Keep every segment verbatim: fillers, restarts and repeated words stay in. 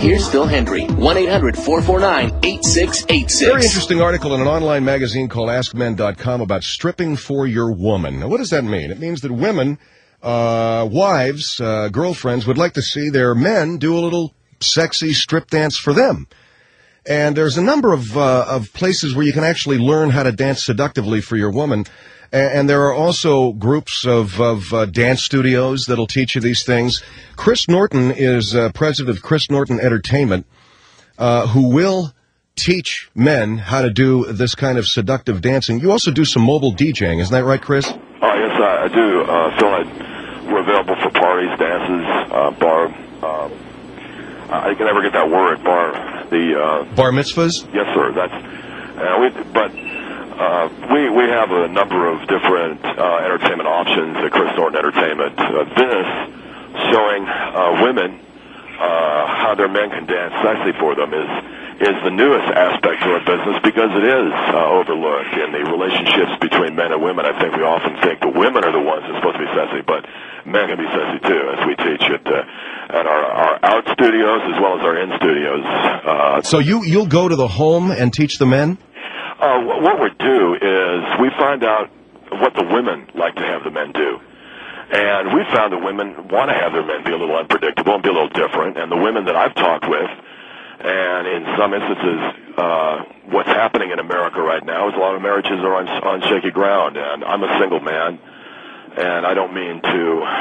Here's Phil Hendry, one eight hundred four four nine eight six eight six. Very interesting article in an online magazine called ask men dot com about stripping for your woman. Now, what does that mean? It means that women, uh, wives, uh, girlfriends would like to see their men do a little sexy strip dance for them. And there's a number of, uh, of places where you can actually learn how to dance seductively for your woman. And there are also groups of, of uh, dance studios that'll teach you these things. Chris Norton is uh, president of Chris Norton Entertainment, uh, who will teach men how to do this kind of seductive dancing. You also do some mobile DJing, isn't that right, Chris? Oh, yes, I, I do. Uh, Phil, I, we're available for parties, dances, uh, bar. Uh, I can never get that word, bar. The uh, bar mitzvahs. Yes, sir. That's uh, we, but. Uh, we, we have a number of different uh, entertainment options at Chris Norton Entertainment. Uh, this showing uh, women uh, how their men can dance sexy for them is is the newest aspect to our business because it is uh, overlooked in the relationships between men and women. I think we often think the women are the ones that are supposed to be sexy, but men can be sexy too, as we teach at, uh, at our, our out studios as well as our in studios. Uh, so you, you'll go to the home and teach the men? Uh, what we do is we find out what the women like to have the men do. And we found that women want to have their men be a little unpredictable and be a little different. And the women that I've talked with, and in some instances, uh, what's happening in America right now is a lot of marriages are on, on shaky ground. And I'm a single man, and I don't mean to,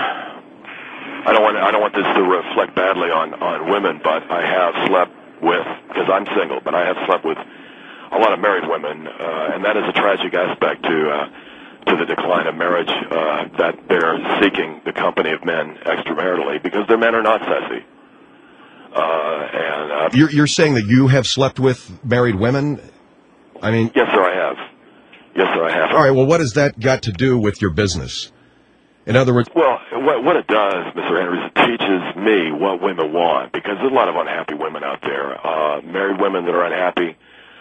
I don't want, I don't want this to reflect badly on, on women, but I have slept with, because I'm single, but I have slept with a lot of married women, uh, and that is a tragic aspect to uh, to the decline of marriage, uh, that they're seeking the company of men extramaritally because their men are not sassy. Uh, and uh, you're, you're saying that you have slept with married women? I mean, yes, sir, I have. Yes, sir, I have. All right. Well, what has that got to do with your business? In other words, well, what, what it does, Mister Henry, is it teaches me what women want because there's a lot of unhappy women out there, uh, married women that are unhappy.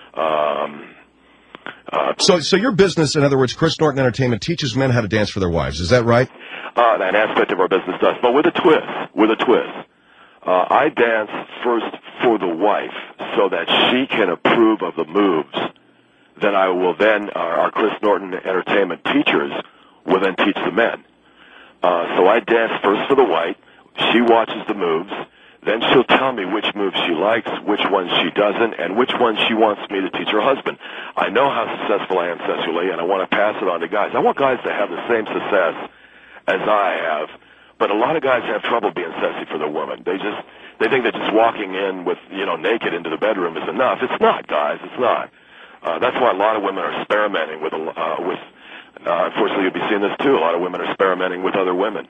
Um, uh, so, so your business, in other words, Chris Norton Entertainment, teaches men how to dance for their wives. Is that right? Uh, that aspect of our business does, but with a twist. With a twist. Uh, I dance first for the wife so that she can approve of the moves. Then I will then, uh, our Chris Norton Entertainment teachers will then teach the men. Uh, so I dance first for the wife. She watches the moves. Then she'll tell me which moves she likes, which ones she doesn't, and which ones she wants me to teach her husband. I know how successful I am sexually, and I want to pass it on to guys. I want guys to have the same success as I have, but a lot of guys have trouble being sexy for their woman. They just they think that just walking in with, you know, naked into the bedroom is enough. It's not, guys. It's not. Uh, that's why a lot of women are experimenting with, uh, with uh, unfortunately, you'll be seeing this too. A lot of women are experimenting with other women.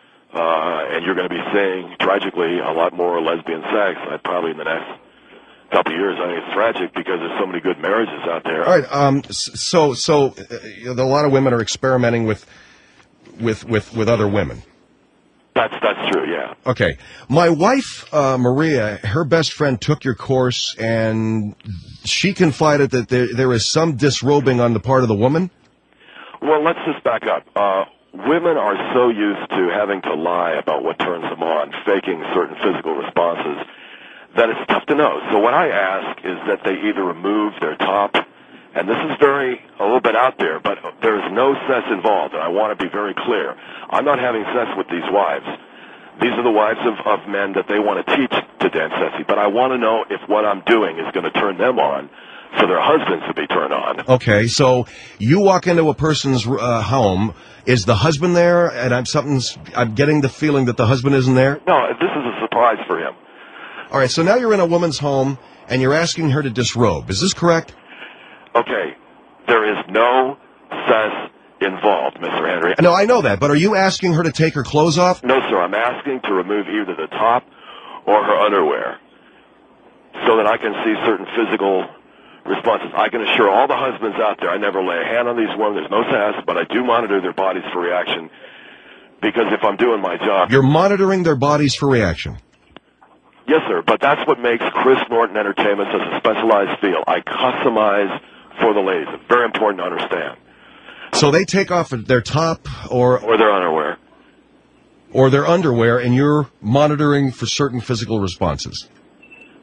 Uh, and you're going to be seeing, tragically, a lot more lesbian sex, uh, probably in the next couple of years. I think it's tragic because there's so many good marriages out there. All right. Um, so, so uh, a lot of women are experimenting with, with, with, with other women. That's that's true. Yeah. Okay. My wife, uh, Maria, her best friend took your course, and she confided that there there is some disrobing on the part of the woman. Well, let's just back up. Uh, Women are so used to having to lie about what turns them on, faking certain physical responses, that it's tough to know. So what I ask is that they either remove their top, and this is very, a little bit out there, but there's no sex involved, and I want to be very clear. I'm not having sex with these wives. These are the wives of, of men that they want to teach to dance sexy, but I want to know if what I'm doing is going to turn them on, for their husbands to be turned on. Okay, so you walk into a person's uh, home. Is the husband there? And I'm something's. I'm getting the feeling that the husband isn't there. No, this is a surprise for him. All right, so now you're in a woman's home and you're asking her to disrobe. Is this correct? Okay, there is no sex involved, Mister Henry. No, I know that, but are you asking her to take her clothes off? No, sir. I'm asking to remove either the top or her underwear, so that I can see certain physical responses. I can assure all the husbands out there, I never lay a hand on these women. There's no sex, but I do monitor their bodies for reaction, because if I'm doing my job... You're monitoring their bodies for reaction? Yes, sir, but that's what makes Chris Norton Entertainment such a specialized feel. I customize for the ladies. It's very important to understand. So they take off their top or... Or their underwear. Or their underwear, and you're monitoring for certain physical responses.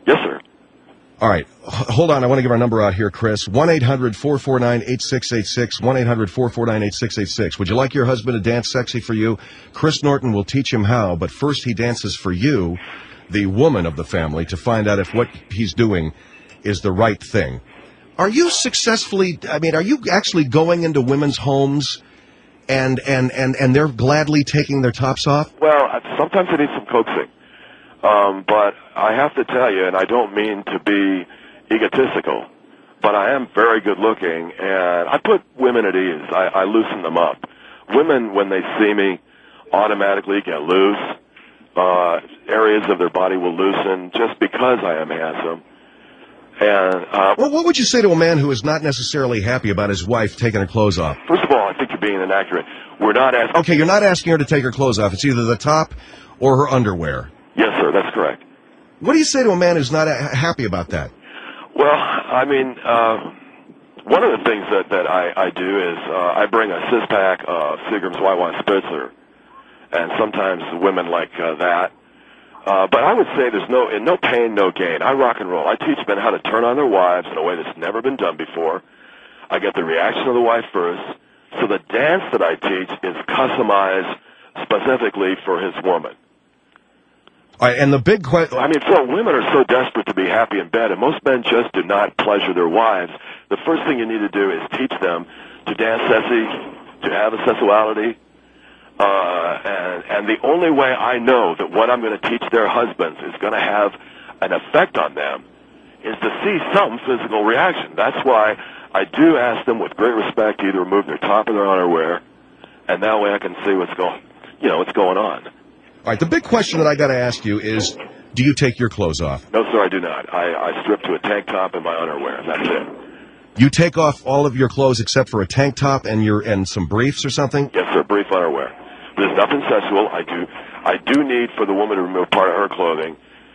All right. H- hold on. I want to give our number out here, Chris. one eight hundred four four nine eight six eight six. one eight hundred four four nine eight six eight six. Would you like your husband to dance sexy for you? Chris Norton will teach him how, but first he dances for you, the woman of the family, to find out if what he's doing is the right thing. Are you successfully, I mean, are you actually going into women's homes and, and, and, and they're gladly taking their tops off? Well, sometimes I need some coaxing. Um, but I have to tell you, and I don't mean to be egotistical, but I am very good looking, and I put women at ease. I, I loosen them up. Women, when they see me, automatically get loose. Uh, areas of their body will loosen just because I am handsome. And uh, well, what would you say to a man who is not necessarily happy about his wife taking her clothes off? First of all, I think you're being inaccurate. We're not asking... Okay, you're not asking her to take her clothes off. It's either the top or her underwear. Yes, sir, that's correct. What do you say to a man who's not ha- happy about that? Well, I mean, uh, one of the things that, that I, I do is uh, I bring a six-pack of Seagram's White Wine Spitzer, and sometimes women like uh, that. Uh, but I would say there's no in no pain, no gain. I rock and roll. I teach men how to turn on their wives in a way that's never been done before. I get the reaction of the wife first. So the dance that I teach is customized specifically for his woman. All right, and the big question... I mean, so women are so desperate to be happy in bed, and most men just do not pleasure their wives. The first thing you need to do is teach them to dance sexy, to have a sensuality, uh, and, and the only way I know that what I'm going to teach their husbands is going to have an effect on them is to see some physical reaction. That's why I do ask them with great respect to either remove their top or their underwear, and that way I can see what's going, you know, what's going on. All right, the big question that I got to ask you is, do you take your clothes off? No, sir, I do not. I, I strip to a tank top and my underwear. That's it. You take off all of your clothes except for a tank top and your and some briefs or something? Yes, sir, brief underwear. There's nothing sexual. I do I do need for the woman to remove part of her clothing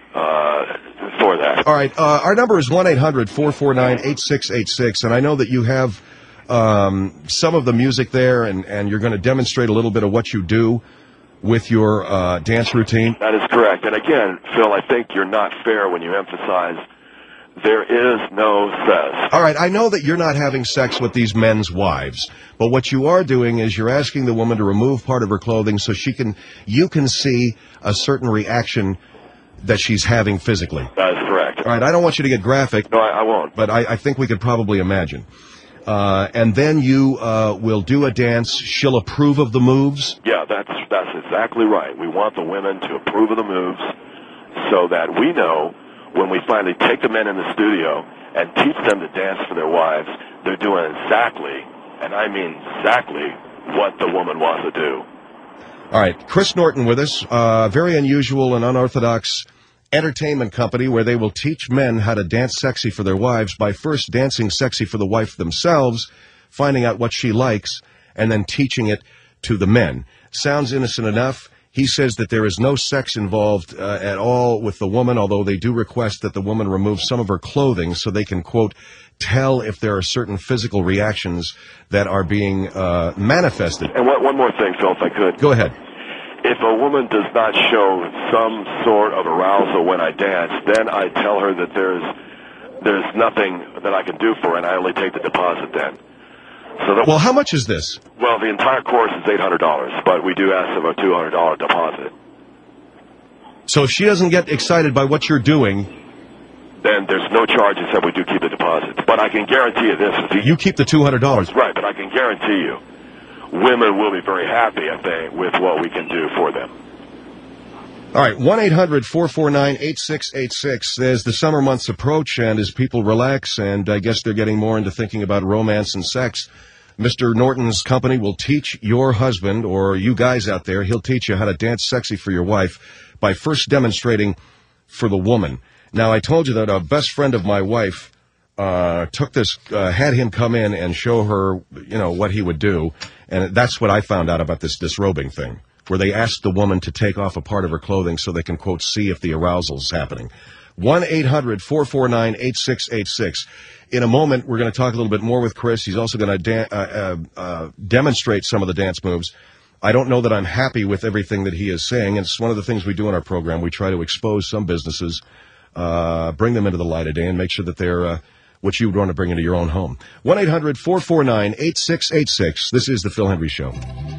uh, for that. All right, uh, our number is one eight hundred four four nine eight six eight six, and I know that you have um, some of the music there, and, and you're going to demonstrate a little bit of what you do with your uh, dance routine? That is correct. And again, Phil, I think you're not fair when you emphasize there is no sex. All right, I know that you're not having sex with these men's wives, but what you are doing is you're asking the woman to remove part of her clothing so she can, you can see a certain reaction that she's having physically. That is correct. All right, I don't want you to get graphic. No, I, I won't. But I, I think we could probably imagine. Uh, and then you uh, will do a dance. She'll approve of the moves? Yeah, that's that's exactly right. We want the women to approve of the moves so that we know when we finally take the men in the studio and teach them to dance for their wives, they're doing exactly, and I mean exactly, what the woman wants to do. All right, Chris Norton with us. Uh, very unusual and unorthodox entertainment company where they will teach men how to dance sexy for their wives by first dancing sexy for the wife themselves, finding out what she likes, and then teaching it to the men. Sounds innocent enough. He says that there is no sex involved uh, at all with the woman, although they do request that the woman remove some of her clothing so they can, quote, tell if there are certain physical reactions that are being uh, manifested. And one, one more thing, Phil, if I could. Go ahead. If a woman does not show some sort of arousal when I dance, then I tell her that there's there's nothing that I can do for her, and I only take the deposit then. So that, well, how much is this? Well, the entire course is eight hundred dollars, but we do ask them a two hundred dollars deposit. So if she doesn't get excited by what you're doing, then there's no charge except we do keep the deposit. But I can guarantee you this. You keep the two hundred dollars. Right, but I can guarantee you women will be very happy, I think, with what we can do for them. All right, one eight hundred four four nine eight six eight six. As the summer months approach and as people relax, and I guess they're getting more into thinking about romance and sex, Mister Norton's company will teach your husband, or you guys out there, he'll teach you how to dance sexy for your wife by first demonstrating for the woman. Now, I told you that a best friend of my wife uh, took this, uh, had him come in and show her, you know, what he would do. And that's what I found out about this disrobing thing, where they asked the woman to take off a part of her clothing so they can, quote, see if the arousal is happening. one eight hundred four four nine eight six eight six. In a moment, we're going to talk a little bit more with Chris. He's also going to da- uh, uh, uh, demonstrate some of the dance moves. I don't know that I'm happy with everything that he is saying. It's one of the things we do in our program. We try to expose some businesses uh, bring them into the light of day and make sure that they're uh, what you would want to bring into your own home. one eight hundred four four nine eight six eight six. This is the Phil Hendry Show.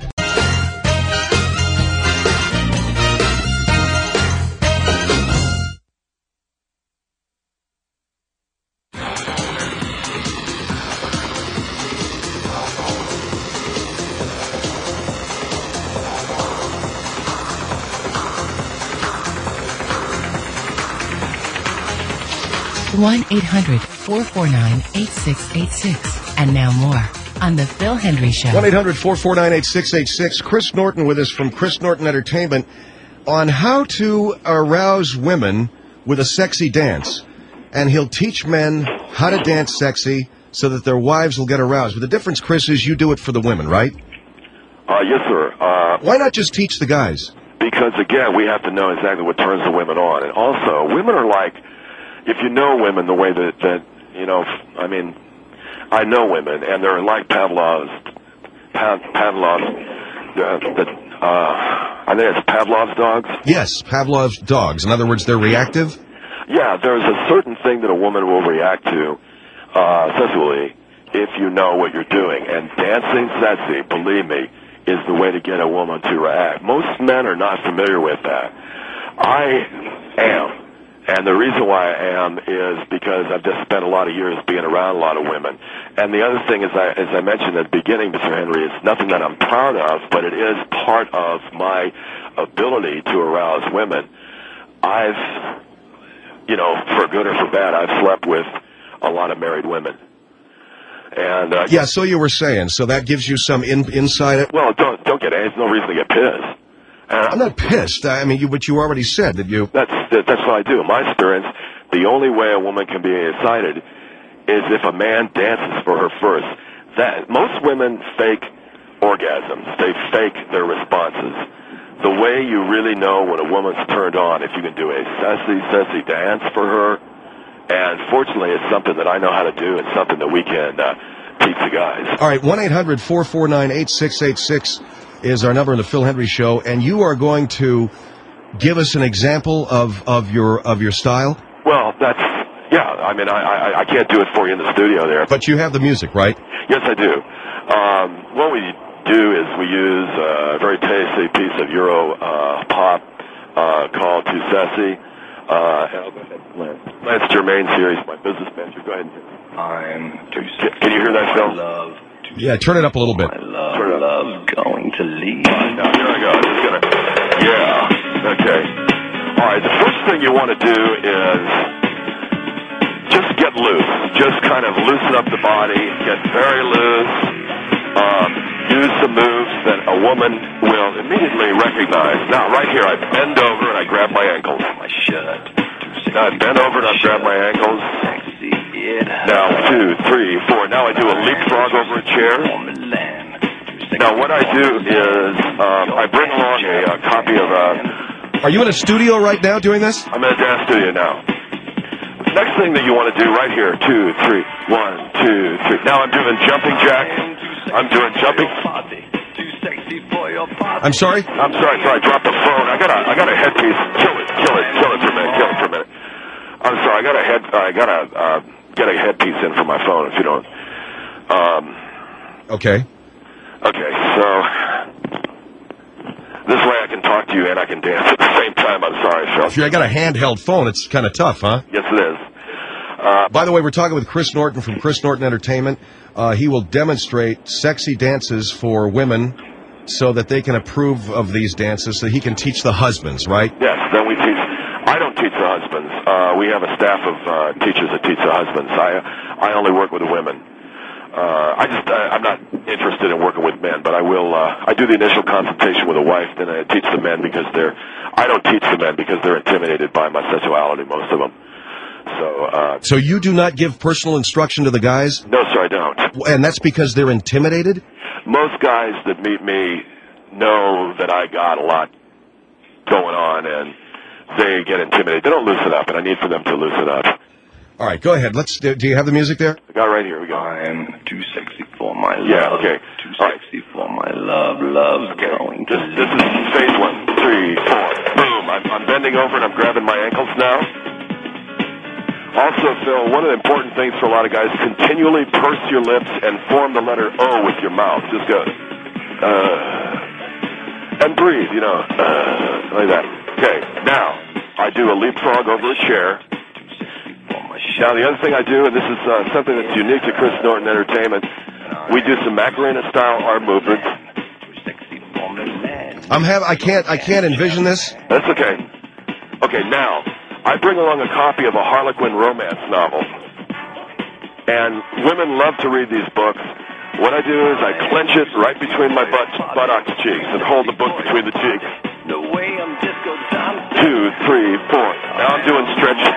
one eight hundred four four nine eight six eight six. And now more on The Phil Hendry Show. one eight hundred four four nine eight six eight six. Chris Norton with us from Chris Norton Entertainment on how to arouse women with a sexy dance. And he'll teach men how to dance sexy so that their wives will get aroused. But the difference, Chris, is you do it for the women, right? Uh, yes, sir. Uh, Why not just teach the guys? Because, again, we have to know exactly what turns the women on. And also, women are like, if you know women the way that, that you know, I mean, I know women, and they're like Pavlov's, Pav, Pavlov's, uh, the, uh, I think it's Pavlov's dogs? Yes, Pavlov's dogs. In other words, they're reactive? Yeah, there's a certain thing that a woman will react to uh, sexually if you know what you're doing. And dancing sexy, believe me, is the way to get a woman to react. Most men are not familiar with that. I am. And the reason why I am is because I've just spent a lot of years being around a lot of women. And the other thing, is, I, as I mentioned at the beginning, Mister Henry, is nothing that I'm proud of, but it is part of my ability to arouse women. I've, you know, for good or for bad, I've slept with a lot of married women. And uh, yeah, so you were saying. So that gives you some in, insight. Well, don't don't get there's no reason to get pissed. Uh, I'm not pissed. I mean, you, but you already said that you... That's that's what I do. In my experience, the only way a woman can be excited is if a man dances for her first. That most women fake orgasms. They fake their responses. The way you really know when a woman's turned on, if you can do a sassy, sassy dance for her, and fortunately it's something that I know how to do and something that we can uh, teach the guys. All right, one eight hundred four four nine eight six eight six. Is our number in the Phil Hendry Show, and you are going to give us an example of, of your of your style? Well, that's, yeah, I mean, I, I, I can't do it for you in the studio there. But you have the music, right? Yes, I do. Um, what we do is we use a very tasty piece of Euro uh, pop uh, called Too Sassy. Uh, and I'll go ahead, Lance. Lance Germain's here. He's my business manager. Go ahead. I'm too Can, can you hear that, Phil? love. Yeah, turn it up a little bit. I love, love going to leave. Now, here I go. Just gonna, yeah, okay. All right, the first thing you want to do is just get loose. Just kind of loosen up the body, get very loose, um, use some moves that a woman will immediately recognize. Now, right here, I bend over and I grab my ankles. My shirt. Now, I bend over and I grab my ankles. Sexy, yeah. Now, two, three, four. Now I do a leapfrog over a chair. Now, what I do is um, I bring along a, a copy of... Uh, Are you in a studio right now doing this? I'm in a dance studio now. Next thing that you want to do right here, two, three, one, two, three. Now I'm doing jumping jack. I'm doing jumping... I'm sorry? I'm sorry, sorry, I dropped the phone. I got a, I got a headpiece. Kill it, kill it, kill it for a minute, kill it for a minute. I'm sorry, I got a head, I got to uh, get a headpiece in for my phone if you don't. Um, okay. Okay, so this way I can talk to you and I can dance at the same time. I'm sorry, Phil. If you got a handheld phone, it's kind of tough, huh? Yes, it is. Uh, By the way, we're talking with Chris Norton from Chris Norton Entertainment. Uh, he will demonstrate sexy dances for women so that they can approve of these dances, so he can teach the husbands, right? Yes, then we teach. I don't teach the husbands. Uh, we have a staff of uh, teachers that teach the husbands. I I only work with the women. Uh, I just I, I'm not interested in working with men, but I will. Uh, I do the initial consultation with a wife, then I teach the men because they're. I don't teach the men because they're intimidated by my sexuality, most of them. So. Uh, so you do not give personal instruction to the guys? No, sir, I don't. And that's because they're intimidated? Most guys that meet me know that I got a lot going on, and they get intimidated. They don't loosen up, and I need for them to loosen up. All right, go ahead. Let's. Do you have the music there? I got it right here. We go. I'm too sexy for my love. Yeah, okay. Too All right. sexy for my love. Love Okay. going This, to this is phase one. Three, four. Boom. I'm, I'm bending over and I'm grabbing my ankles now. Also, Phil, one of the important things for a lot of guys, continually purse your lips and form the letter O with your mouth. Just go, uh, and breathe, you know, uh, like that. Okay, now, I do a leapfrog over a chair. Now, the other thing I do, and this is uh, something that's unique to Chris Norton Entertainment, we do some Macarena-style arm movements. I'm have I can't I can't envision this. That's okay. Okay, now, I bring along a copy of a Harlequin romance novel. And women love to read these books. What I do is I clench it right between my butt, buttocks cheeks and hold the book between the cheeks. Two, three, four. Now I'm doing stretches.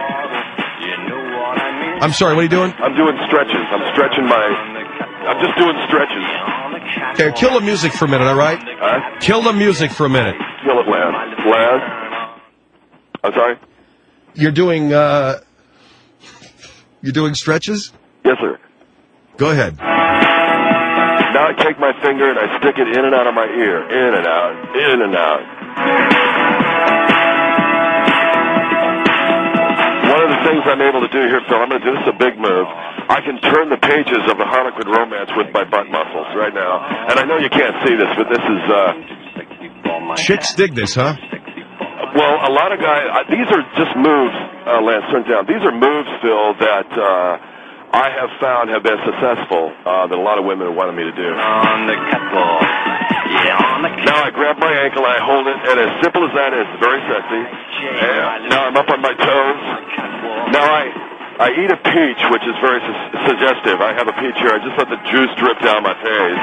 I'm sorry, what are you doing? I'm doing stretches. I'm stretching my... I'm just doing stretches. Okay, kill the music for a minute, all right? Huh? Kill the music for a minute. Kill it, Laz. Laz? I'm sorry? You're doing, uh... You're doing stretches? Yes, sir. Go ahead. Now I take my finger and I stick it in and out of my ear. In and out. In and out. One of the things I'm able to do here, Phil, I'm going to do this is a big move. I can turn the pages of the Harlequin romance with my butt muscles right now. And I know you can't see this, but this is, uh... Chicks dig this, huh? Well, a lot of guys... Uh, these are just moves, uh, Lance, turn down. These are moves, Phil, that, uh... I have found have been successful uh, that a lot of women have wanted me to do. On the catwalk. Yeah, on the catwalk. Now I grab my ankle, I hold it, and as simple as that is, very sexy. And now I'm up on my toes. Now I I eat a peach, which is very su- suggestive. I have a peach here. I just let the juice drip down my face.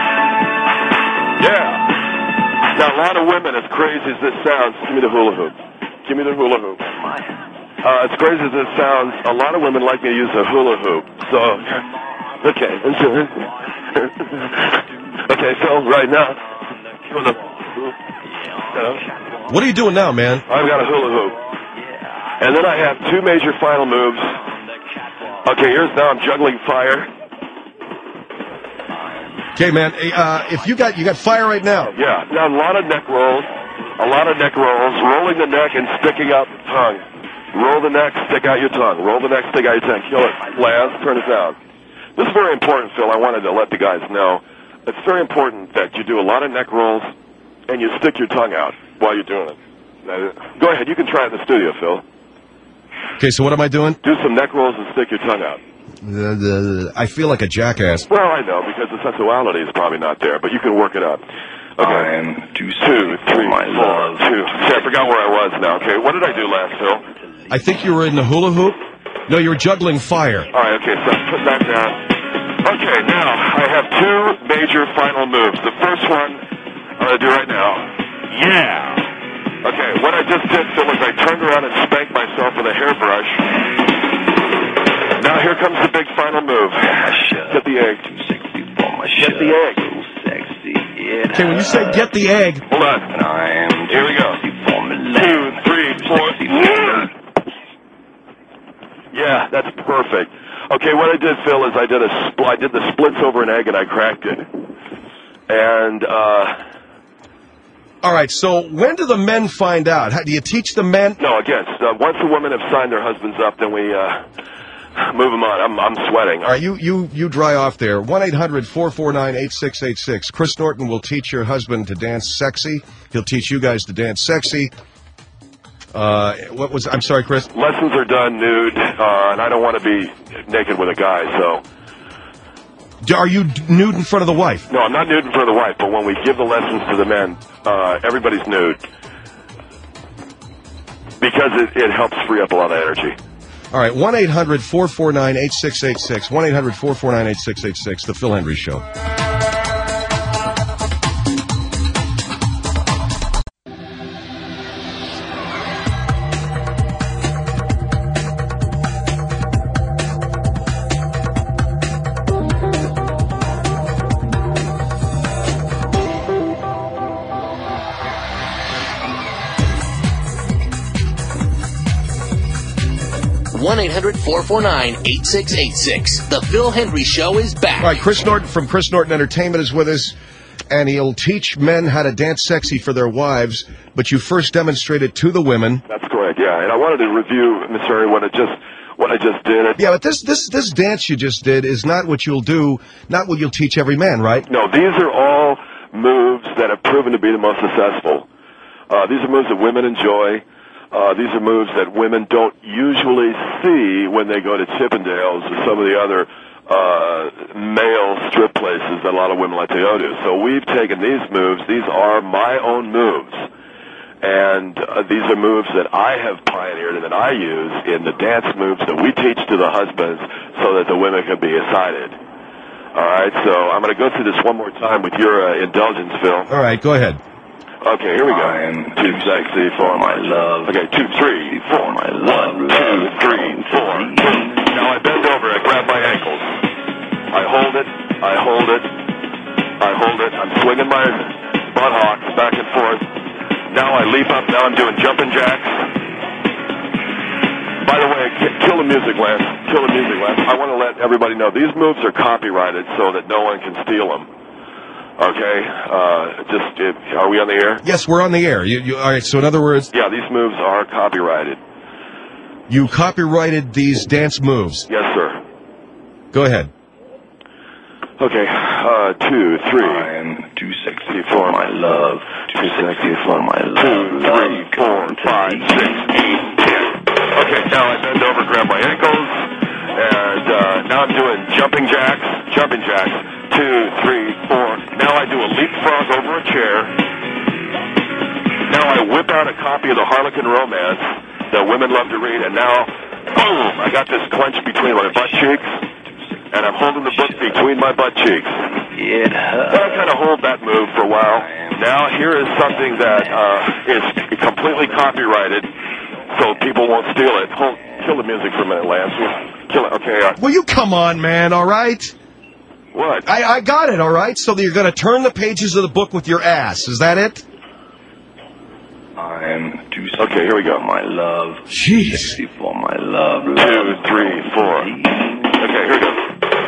Yeah. Now a lot of women, as crazy as this sounds, give me the hula hoop. Give me the hula hoop. Uh, as crazy as it sounds, a lot of women like me to use a hula hoop. So, okay. Okay, so right now, hula hoop. What are you doing now, man? I've got a hula hoop. And then I have two major final moves. Okay, here's now I'm juggling fire. Okay, man, uh, if you got, you got fire right now. Yeah, now a lot of neck rolls, a lot of neck rolls, rolling the neck and sticking out the tongue. Roll the neck, stick out your tongue. Roll the neck, stick out your tongue. Kill it. Laz, turn it down. This is very important, Phil. I wanted to let the guys know. It's very important that you do a lot of neck rolls and you stick your tongue out while you're doing it. Now, go ahead. You can try it in the studio, Phil. Okay, so what am I doing? Do some neck rolls and stick your tongue out. Uh, I feel like a jackass. Well, I know, because the sensuality is probably not there, but you can work it up. Okay. I'm too two, three, my four, love. two. See, I forgot where I was now. Okay, what did I do last, Phil? I think you were in the hula hoop. No, you were juggling fire. All right, okay, so put that down. Okay, now I have two major final moves. The first one I'm going to do right now. Yeah. Okay, what I just did, Phil, is I turned around and spanked myself with a hairbrush. Now here comes the big final move. Get the egg. Get the egg. Okay, when you say get the egg... Hold on. Here we go. Two, three, four... Yeah, that's perfect. Okay, what I did, Phil, is I did a spl- I did the splits over an egg and I cracked it. And, uh... All right, so when do the men find out? How, do you teach the men? No, again, uh, once the women have signed their husbands up, then we, uh... move them on. I'm, I'm sweating. All right, you, you, you dry off there. one eight hundred four four nine eight six eight six. Chris Norton will teach your husband to dance sexy. He'll teach you guys to dance sexy. Uh, what was, I'm sorry, Chris? Lessons are done nude, uh, and I don't want to be naked with a guy, so. Are you nude in front of the wife? No, I'm not nude in front of the wife, but when we give the lessons to the men, uh, everybody's nude. Because it, it helps free up a lot of energy. All right, one eight hundred four four nine eight six eight six. one eight hundred four four nine eight six eight six, The Phil Hendry Show. one eight hundred four four nine eight six eight six. The Phil Hendry Show is back. All right, Chris Norton from Chris Norton Entertainment is with us. and he'll teach men how to dance sexy for their wives, but you first demonstrate it to the women. That's correct, yeah. And I wanted to review, Miss Harry, what I just what I just did. Yeah, but this this this dance you just did is not what you'll do, not what you'll teach every man, right? No, these are all moves that have proven to be the most successful. Uh, these are moves that women enjoy. Uh, these are moves that women don't usually see when they go to Chippendales or some of the other uh, male strip places that a lot of women like to go to. So we've taken these moves. These are my own moves. And uh, these are moves that I have pioneered and that I use in the dance moves that we teach to the husbands so that the women can be excited. All right, so I'm going to go through this one more time with your uh, indulgence, Phil. All right, go ahead. Okay, here we go. I am too sexy for my love. Okay, two, three, four. My love. One, two, three, four. Now I bend over, I grab my ankles. I hold it, I hold it, I hold it. I'm swinging my buttocks back and forth. Now I leap up, now I'm doing jumping jacks. By the way, kill the music, Lance. Kill the music, Lance. I want to let everybody know these moves are copyrighted so that no one can steal them. Okay, uh, just, it, are we on the air? Yes, we're on the air. You, you, all right, so in other words... Yeah, these moves are copyrighted. You copyrighted these dance moves? Yes, sir. Go ahead. Okay, uh, two, three. I am too sexy for my love. Too sexy for my love. Two, three, four, five, six, eight, ten. Okay, now I bend over, grab my ankles, and uh, now I'm doing jumping jacks, jumping jacks. Two, three, four. Now I do a leapfrog over a chair. Now I whip out a copy of the Harlequin Romance that women love to read, and now, boom, I got this clenched between my butt cheeks, and I'm holding the book between my butt cheeks. It hurts. Then I kind of hold that move for a while. Now here is something that uh, is completely copyrighted, so people won't steal it. Hold, kill the music for a minute, Lance. Kill it. Okay. Uh, Will you come on, man, all right? what? I, I got it, all right? So that you're going to turn the pages of the book with your ass. Is that it? I am too sexy. Okay, here we go. For my love. Jeez. Sexy for my love. Two, three, four. Okay, here we go.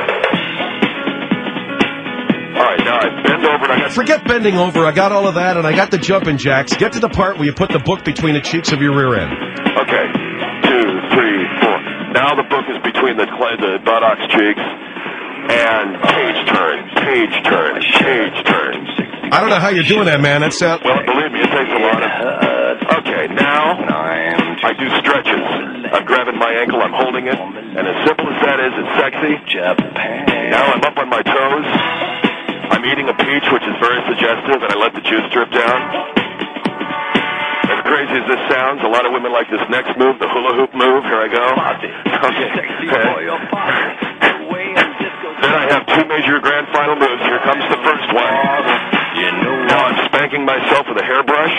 All right, now I bend over and I got... Forget bending over. I got all of that, and I got the jumping jacks. Get to the part where you put the book between the cheeks of your rear end. Okay, two, three, four. Now the book is between the, the buttocks cheeks. And page turn, page turn, page turn. I don't know how you're doing that, man. That sounds... Well, believe me, it takes a lot of... Okay, now I do stretches. I'm grabbing my ankle, I'm holding it, and as simple as that is, it's sexy. Now I'm up on my toes. I'm eating a peach, which is very suggestive, and I let the juice drip down. As crazy as this sounds, a lot of women like this next move, the hula hoop move. Here I go. Okay. Then I have two major grand final moves. Here comes the first one. Now I'm spanking myself with a hairbrush.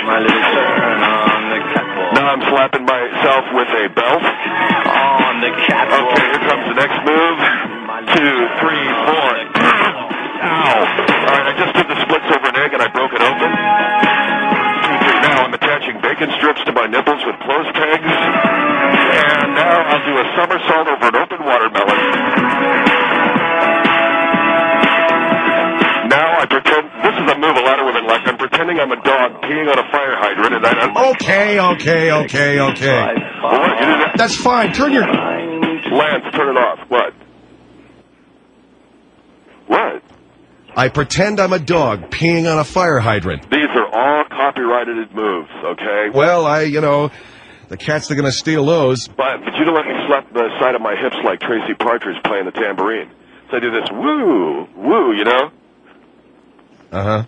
Now I'm slapping myself with a belt. Okay, here comes the next move. Two, three, four. Ow. All right, I just did the splits over an egg and I broke it open. Two, three. Now I'm attaching bacon strips to my nipples with clothes pegs. And now I'll do a somersault over an open watermelon. Now I pretend, this is a move a lot of women like. I'm pretending I'm a dog peeing on a fire hydrant and I'm... Okay, okay, okay, okay. Well, what, you did that? That's fine. Turn your... Lance, turn it off. What? What? I pretend I'm a dog peeing on a fire hydrant. These are all copyrighted moves, okay? Well, I, you know, the cats are going to steal those. But, but you don't let me slap the side of my hips like Tracy Partridge playing the tambourine. So I do this woo, woo, you know? Uh-huh.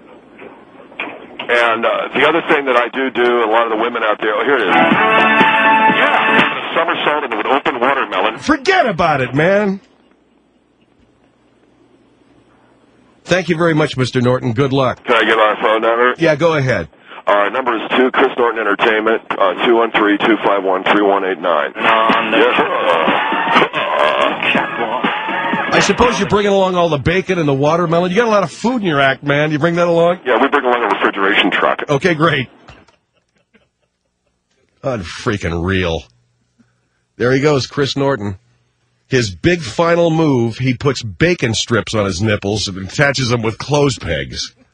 And uh, the other thing that I do do, a lot of the women out there, oh, here it is. Yeah, I'm a somersault into an open watermelon. Forget about it, man. Thank you very much, Mister Norton. Good luck. Can I give our phone number? Yeah, go ahead. Our number is two, Chris Norton Entertainment, uh, two one three, two five one, three one eight nine. Yes. I suppose you're bringing along all the bacon and the watermelon. You got a lot of food in your act, man. You bring that along? Yeah, we bring along a refrigeration truck. Okay, great. Unfreaking real. There he goes, Chris Norton. His big final move, he puts bacon strips on his nipples and attaches them with clothes pegs.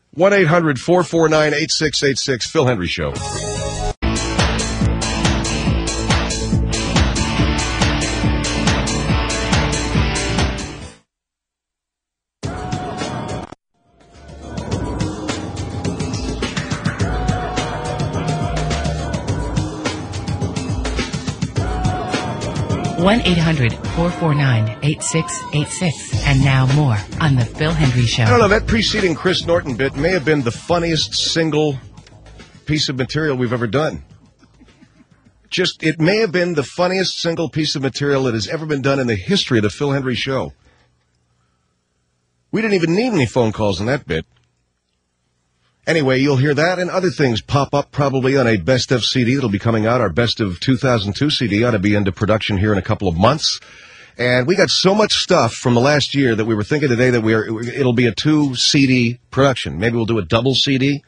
one eight hundred four four nine eight six eight six, Phil Hendry Show. one eight hundred four four nine eight six eight six. And now more on The Phil Hendry Show. I don't know, that preceding Chris Norton bit may have been the funniest single piece of material we've ever done. Just, it may have been the funniest single piece of material that has ever been done in the history of The Phil Hendry Show. We didn't even need any phone calls in that bit. Anyway, you'll hear that and other things pop up probably on a Best of C D that'll be coming out. Our Best of two thousand two C D ought to be into production here in a couple of months. And we got so much stuff from the last year that we were thinking today that we are, it'll be a two C D production. Maybe we'll do a double C D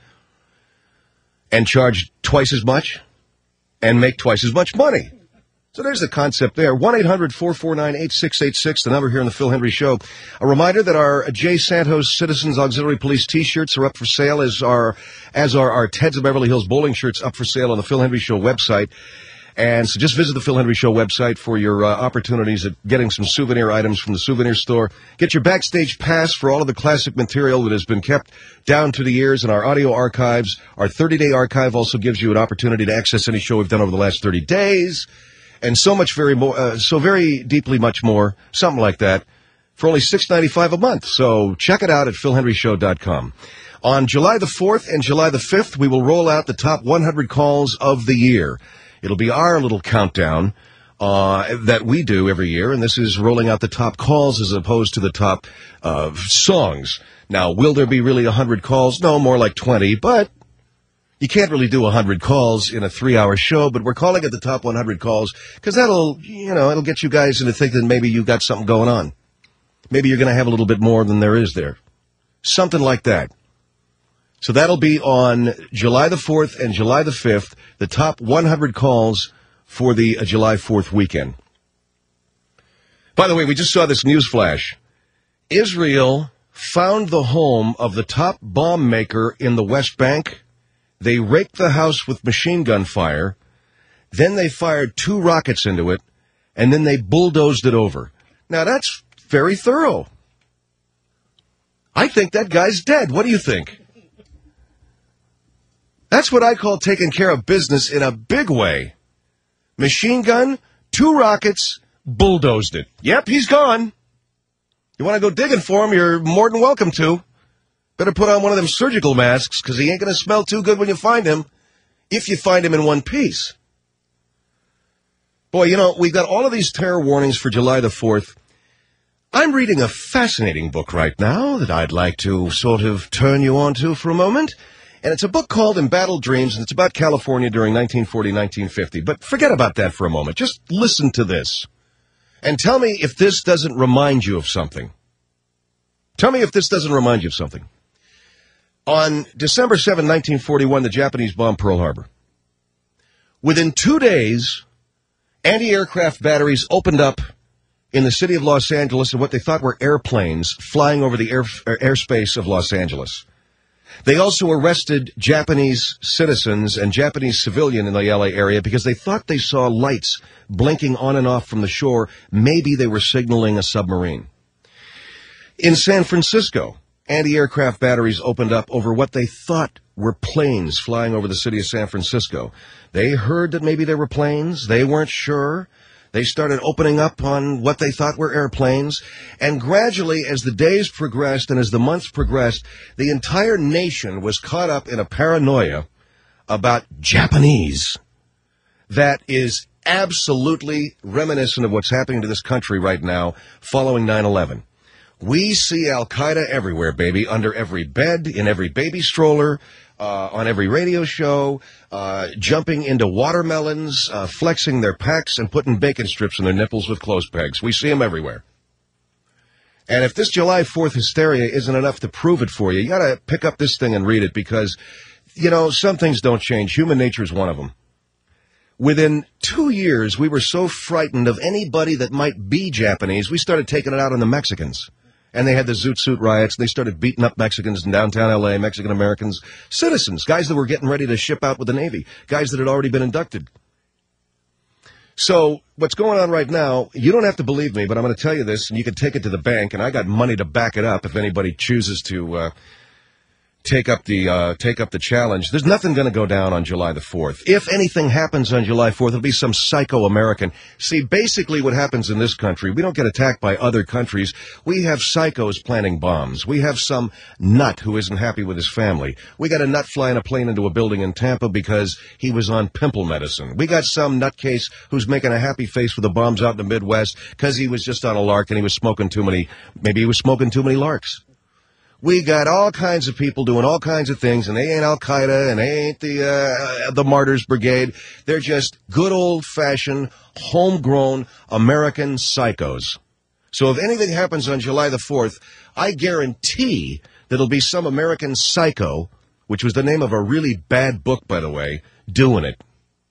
and charge twice as much and make twice as much money. So there's the concept there. one eight hundred four four nine eight six eight six, the number here on the Phil Hendry Show. A reminder that our Jay Santos Citizens Auxiliary Police T-shirts are up for sale, as are, as are our Teds of Beverly Hills bowling shirts up for sale on the Phil Hendry Show website. And so just visit the Phil Hendry Show website for your uh, opportunities at getting some souvenir items from the souvenir store. Get your backstage pass for all of the classic material that has been kept down to the years in our audio archives. Our thirty-day archive also gives you an opportunity to access any show we've done over the last thirty days. And so much very more, uh, so very deeply much more, something like that, for only six ninety-five a month. So check it out at phil hendry show dot com. On July the fourth and July the fifth, we will roll out the top one hundred calls of the year. It'll be our little countdown uh, that we do every year, and this is rolling out the top calls as opposed to the top uh, songs. Now, will there be really one hundred calls? No, more like twenty, but you can't really do one hundred calls in a three-hour show, but we're calling it the top one hundred calls because that'll, you know, it'll get you guys into thinking maybe you got something going on. Maybe you're going to have a little bit more than there is there. Something like that. So that'll be on July the fourth and July the fifth, the top one hundred calls for the uh, July fourth weekend. By the way, we just saw this news flash. Israel found the home of the top bomb maker in the West Bank. They raked the house with machine gun fire. Then they fired two rockets into it, and then they bulldozed it over. Now, that's very thorough. I think that guy's dead. What do you think? That's what I call taking care of business in a big way. Machine gun, two rockets, bulldozed it. Yep, he's gone. You want to go digging for him, you're more than welcome to. Better put on one of them surgical masks, because he ain't going to smell too good when you find him, if you find him in one piece. Boy, you know, we've got all of these terror warnings for July the fourth. I'm reading a fascinating book right now that I'd like to sort of turn you on to for a moment. And it's a book called Embattled Dreams, and it's about California during nineteen forty, nineteen fifty. But forget about that for a moment. Just listen to this. And tell me if this doesn't remind you of something. Tell me if this doesn't remind you of something. On December seventh, nineteen forty-one, the Japanese bombed Pearl Harbor. Within two days, anti-aircraft batteries opened up in the city of Los Angeles of what they thought were airplanes flying over the air, airspace of Los Angeles. They also arrested Japanese citizens and Japanese civilians in the L A area because they thought they saw lights blinking on and off from the shore. Maybe they were signaling a submarine. In San Francisco, anti-aircraft batteries opened up over what they thought were planes flying over the city of San Francisco. They heard that maybe they were planes. They weren't sure. They started opening up on what they thought were airplanes. And gradually, as the days progressed and as the months progressed, the entire nation was caught up in a paranoia about Japanese that is absolutely reminiscent of what's happening to this country right now following nine eleven. We see Al-Qaeda everywhere, baby, under every bed, in every baby stroller, uh, on every radio show, uh, jumping into watermelons, uh, flexing their pecs, and putting bacon strips in their nipples with clothes pegs. We see them everywhere. And if this July fourth hysteria isn't enough to prove it for you, you got to pick up this thing and read it because, you know, some things don't change. Human nature is one of them. Within two years, we were so frightened of anybody that might be Japanese, we started taking it out on the Mexicans. And they had the Zoot Suit riots, and they started beating up Mexicans in downtown L A, Mexican-Americans, citizens, guys that were getting ready to ship out with the Navy, guys that had already been inducted. So what's going on right now, you don't have to believe me, but I'm going to tell you this, and you can take it to the bank, and I got money to back it up if anybody chooses to uh, take up the uh, take up the challenge. There's nothing going to go down on July the fourth. If anything happens on July fourth, it'll be some psycho American. See, basically what happens in this country, we don't get attacked by other countries. We have psychos planting bombs. We have some nut who isn't happy with his family. We got a nut flying a plane into a building in Tampa because he was on pimple medicine. We got some nutcase who's making a happy face with the bombs out in the Midwest because he was just on a lark and he was smoking too many, maybe he was smoking too many larks. We got all kinds of people doing all kinds of things, and they ain't Al-Qaeda, and they ain't the uh, the Martyrs Brigade. They're just good old-fashioned, homegrown American psychos. So if anything happens on July the fourth, I guarantee that it'll be some American psycho, which was the name of a really bad book, by the way, doing it.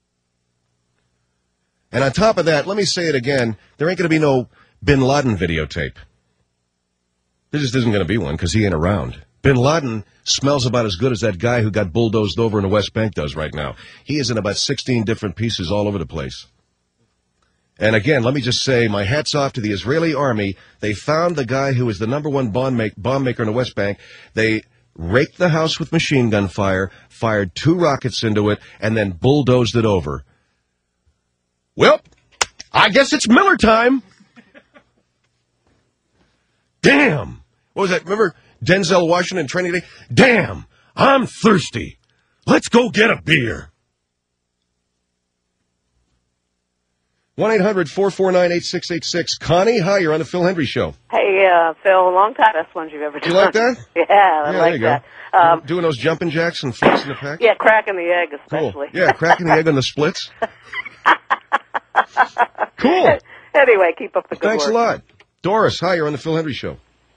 And on top of that, let me say it again, there ain't going to be no Bin Laden videotape. There just isn't going to be one because he ain't around. Bin Laden smells about as good as that guy who got bulldozed over in the West Bank does right now. He is in about sixteen different pieces all over the place. And again, let me just say, my hat's off to the Israeli army. They found the guy who was the number one bomb, make, bomb maker in the West Bank. They raked the house with machine gun fire, fired two rockets into it, and then bulldozed it over. Well, I guess it's Miller time. Damn. What was that? Remember Denzel Washington Training Day? Damn, I'm thirsty. Let's go get a beer. one eight hundred four four nine eight six eight six. Connie, hi, you're on the Phil Hendry Show. Hey, uh, Phil, long time best ones you've ever done. You like that? Yeah, I yeah, like there you that. Um, Doing those jumping jacks and flicks in the pack? Yeah, cracking the egg especially. Cool. Yeah, cracking the egg on the splits. Cool. Anyway, keep up the good Thanks work. a lot. Doris, hi, you're on the Phil Hendry Show.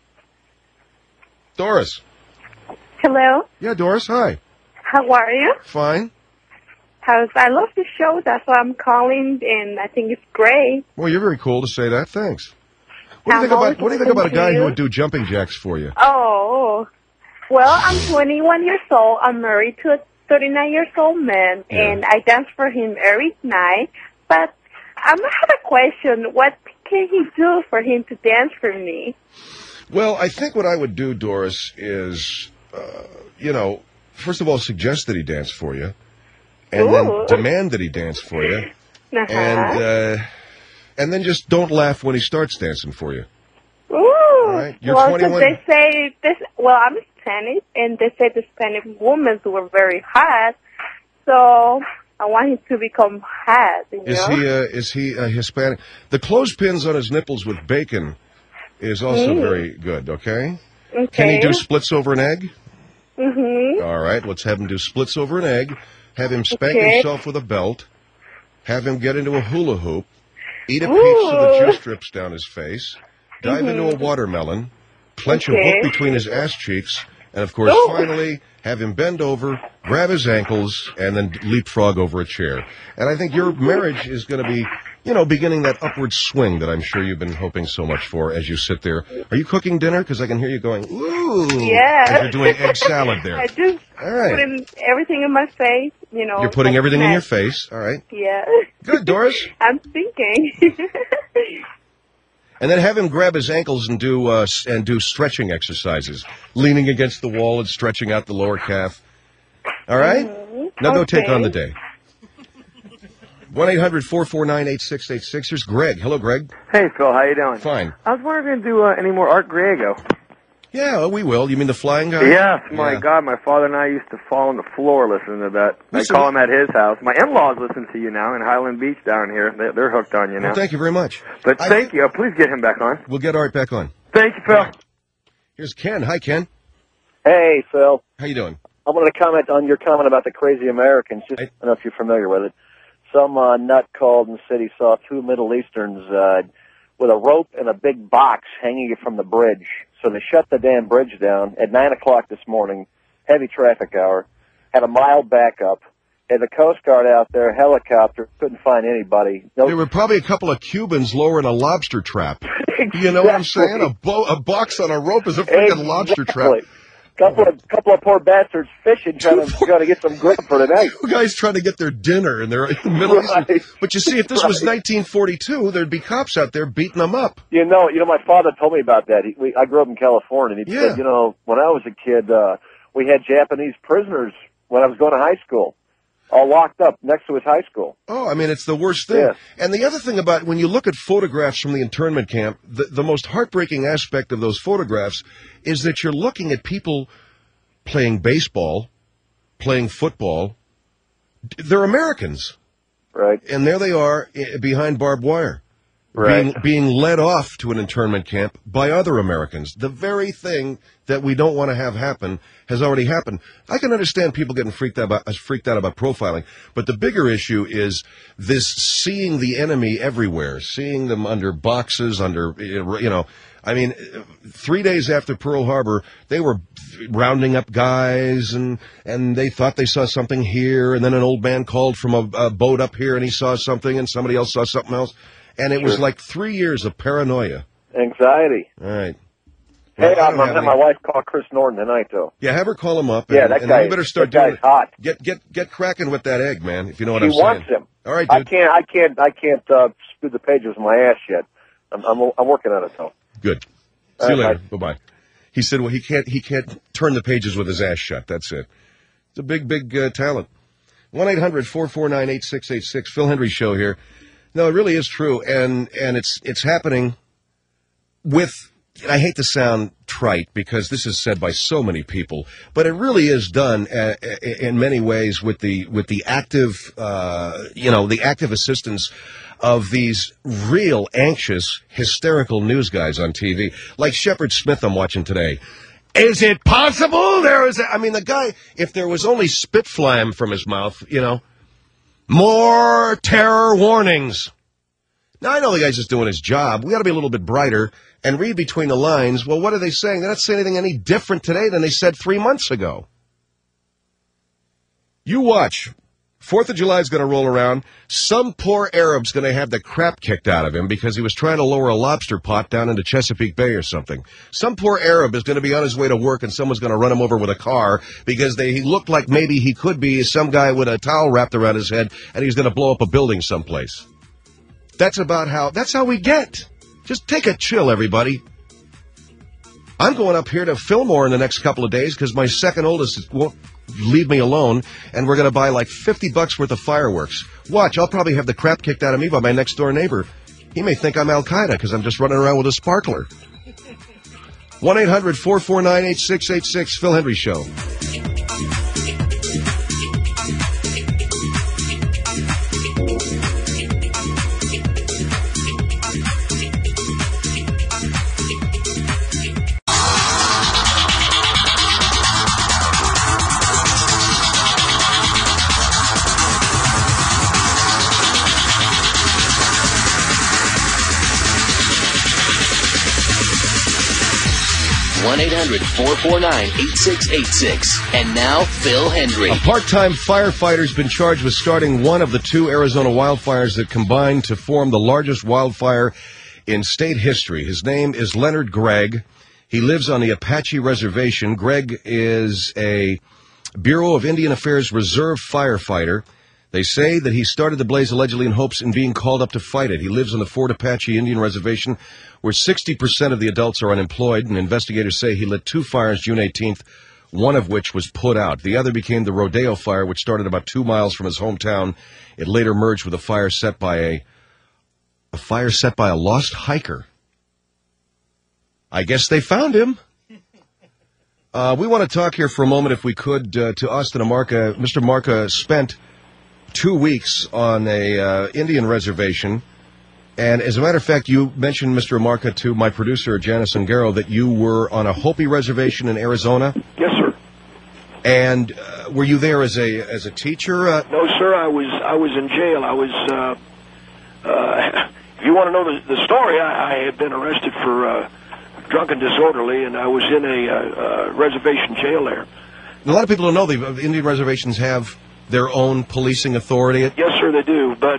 Doris. Hello. Yeah, Doris, hi. How are you? Fine. How's, I love the show. That's why I'm calling, and I think it's great. Well, you're very cool to say that. Thanks. What do you I'm think about always What do you think about a listening guy to who you. would do jumping jacks for you? Oh, well, I'm twenty-one years old. I'm married to a thirty-nine years old man, Yeah. and I dance for him every night. But I have a question. What can he do for him to dance for me? Well, I think what I would do, Doris, is, uh, you know, first of all, suggest that he dance for you, and Ooh. then demand that he dance for you, Uh-huh. and uh, and then just don't laugh when he starts dancing for you. Ooh. right. You're well, 'cause twenty-one. they say this. Well, I'm Spanish, and they say the Spanish women were very hot. So I want him to become hot. You Is know? he uh, is he uh, Hispanic? The clothespins on his nipples with bacon is also Mm. very good. Okay. Okay. Can he do splits over an egg? Mm-hmm. All right. Let's have him do splits over an egg. Have him spank Okay. himself with a belt. Have him get into a hula hoop. Eat a Ooh. piece of the juice drips down his face. Dive into a Mhm. watermelon. Clench a Okay. hook between his ass cheeks. And, of course, Ooh. finally, have him bend over, grab his ankles, and then leapfrog over a chair. And I think your marriage is going to be, you know, beginning that upward swing that I'm sure you've been hoping so much for as you sit there. Are you cooking dinner? Because I can hear you going, ooh, Yeah. as you're doing egg salad there. I just All right. put in everything in my face. You know. You're putting like everything in your snack. face. All right. Yeah. Good, Doris. I'm thinking. And then have him grab his ankles and do uh, s- and do stretching exercises, leaning against the wall and stretching out the lower calf. All right? Mhm. Now go take Okay. on the day. one eight hundred four four nine eight six eight six. Here's Greg. Hello, Greg. Hey, Phil, how you doing? Fine. I was wondering if you do uh, any more Art Griego. Yeah, we will. You mean the flying guy? Yes, my Yeah. God, my father and I used to fall on the floor listening to that. Listen- I call him at his house. My in-laws listen to you now in Highland Beach down here. They, they're hooked on you now. Well, thank you very much. but I thank think- you. Please get him back on. We'll get Art back on. Thank you, Phil. Here's Ken. Hi, Ken. Hey, Phil. How you doing? I wanted to comment on your comment about the crazy Americans. Just, I don't know if you're familiar with it. Some uh, nut called and said he saw two Middle Easterns uh, with a rope and a big box hanging from the bridge. So they shut the damn bridge down at nine o'clock this morning, heavy traffic hour, had a mild backup, had the Coast Guard out there, helicopter, couldn't find anybody. No, There were probably a couple of Cubans lowering a lobster trap. You know what I'm saying? A, bo- a box on a rope is a freaking Exactly. lobster trap. Couple of couple of poor bastards fishing, trying to trying to get some grub for tonight. Two guys trying to get their dinner, and they're in the Middle Right. East. But you see, if this was Right. nineteen forty-two, there'd be cops out there beating them up. You know, you know, my father told me about that. He, we, I grew up in California, and he Yeah. said, you know, when I was a kid, uh, we had Japanese prisoners when I was going to high school, all locked up next to his high school. Oh, I mean, it's the worst thing. Yeah. And the other thing about when you look at photographs from the internment camp, the, the most heartbreaking aspect of those photographs is that you're looking at people playing baseball, playing football. They're Americans. Right. And there they are eh, behind barbed wire. Right. Being, being led off to an internment camp by other Americans. The very thing that we don't want to have happen has already happened. I can understand people getting freaked out about, freaked out about profiling, but the bigger issue is this seeing the enemy everywhere, seeing them under boxes, under, you know, I mean, three days after Pearl Harbor, they were rounding up guys, and and they thought they saw something here, and then an old man called from a, a boat up here, and he saw something, and somebody else saw something else. And it Sure. was like three years of paranoia. Anxiety. All right. Hey, Well, I I'm don't going have to have any- my wife call Chris Norton tonight, though. Yeah, have her call him up. And, Yeah, that and guy- you better start that doing guy's hot. Get get get cracking with that egg, man. If you know what She I'm saying. wants him. All right, I dude. can't, I can't, I can't uh, screw the pages with my ass yet. I'm, I'm, I'm working on it, though. Good. All See you right, later. Bye bye. He said, well, he can't he can't turn the pages with his ass shut. That's it. It's a big big uh, talent. One eight hundred four four nine eight six eight six. Phil Hendry Show here. No, it really is true, and and it's it's happening with. I hate to sound trite because this is said by so many people, but it really is done uh, in many ways with the with the active, uh, you know, the active assistance of these real anxious, hysterical news guys on T V, like Shepard Smith. I'm watching today. Is it possible there is? A, I mean, the guy. If there was only spit phlegm from his mouth, you know, more terror warnings. Now, I know the guy's just doing his job. We got to be a little bit brighter and read between the lines. Well, what are they saying? They're not saying anything any different today than they said three months ago. You watch. Fourth of July is going to roll around. Some poor Arab's going to have the crap kicked out of him because he was trying to lower a lobster pot down into Chesapeake Bay or something. Some poor Arab is going to be on his way to work and someone's going to run him over with a car because they, he looked like maybe he could be some guy with a towel wrapped around his head and he's going to blow up a building someplace. That's about how, that's how we get. Just take a chill, everybody. I'm going up here to Fillmore in the next couple of days because my second oldest won't leave me alone, and we're going to buy like fifty bucks worth of fireworks. Watch, I'll probably have the crap kicked out of me by my next door neighbor. He may think I'm Al-Qaeda because I'm just running around with a sparkler. one eight hundred four four nine eight six eight six, Phil Hendry Show. one eight hundred four four nine eight six eight six. And now, Phil Hendry. A part-time firefighter's been charged with starting one of the two Arizona wildfires that combined to form the largest wildfire in state history. His name is Leonard Gregg. He lives on the Apache Reservation. Gregg is a Bureau of Indian Affairs Reserve firefighter. They say that he started the blaze allegedly in hopes in being called up to fight it. He lives on the Fort Apache Indian Reservation, where sixty percent of the adults are unemployed, and investigators say he lit two fires June eighteenth, one of which was put out. The other became the Rodeo Fire, which started about two miles from his hometown. It later merged with a fire set by a, a fire set by a lost hiker. I guess they found him. Uh, we want to talk here for a moment, if we could, uh, to Austin Amarca. Mister Marca spent two weeks on a uh, Indian reservation. And as a matter of fact, you mentioned, Mister Amarca, to my producer, Janice Ungaro, that you were on a Hopi reservation in Arizona. Yes, sir. And uh, were you there as a as a teacher? Uh, No, sir. I was I was in jail. I was. Uh, uh, if you want to know the, the story, I, I had been arrested for uh, drunken disorderly, and I was in a uh, uh, reservation jail there. A lot of people don't know the Indian reservations have their own policing authority. Yes, sir, they do. But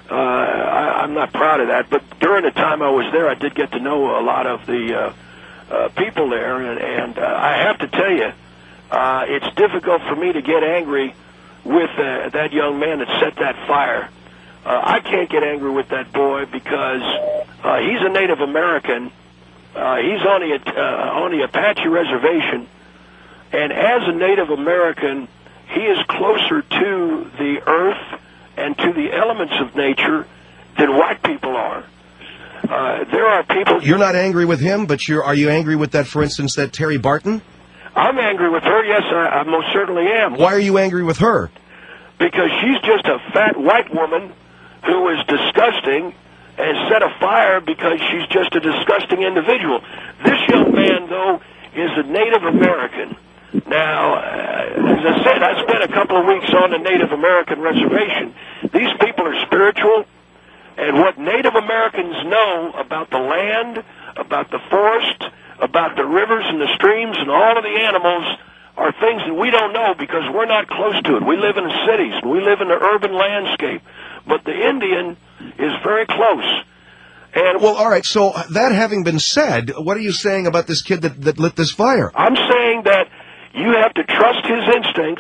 uh, I, I'm not proud of that. But during the time I was there, I did get to know a lot of the uh, uh, people there, and, and uh, I have to tell you, uh, it's difficult for me to get angry with uh, that young man that set that fire. Uh, I can't get angry with that boy because uh, he's a Native American. Uh, he's on the, uh, on the Apache reservation, and as a Native American, he is closer to the earth and to the elements of nature than white people are. Uh, there are people... You're not angry with him, but you're, are you angry with that, for instance, that Terry Barton? I'm angry with her, yes, I, I most certainly am. Why are you angry with her? Because she's just a fat white woman who is disgusting and set a fire because she's just a disgusting individual. This young man, though, is a Native American. Now, uh, as I said, I spent a couple of weeks on the Native American reservation. These people are spiritual, and what Native Americans know about the land, about the forest, about the rivers and the streams and all of the animals are things that we don't know because we're not close to it. We live in the cities. We live in the urban landscape. But the Indian is very close. And well, all right, so that having been said, what are you saying about this kid that, that lit this fire? I'm saying that you have to trust his instincts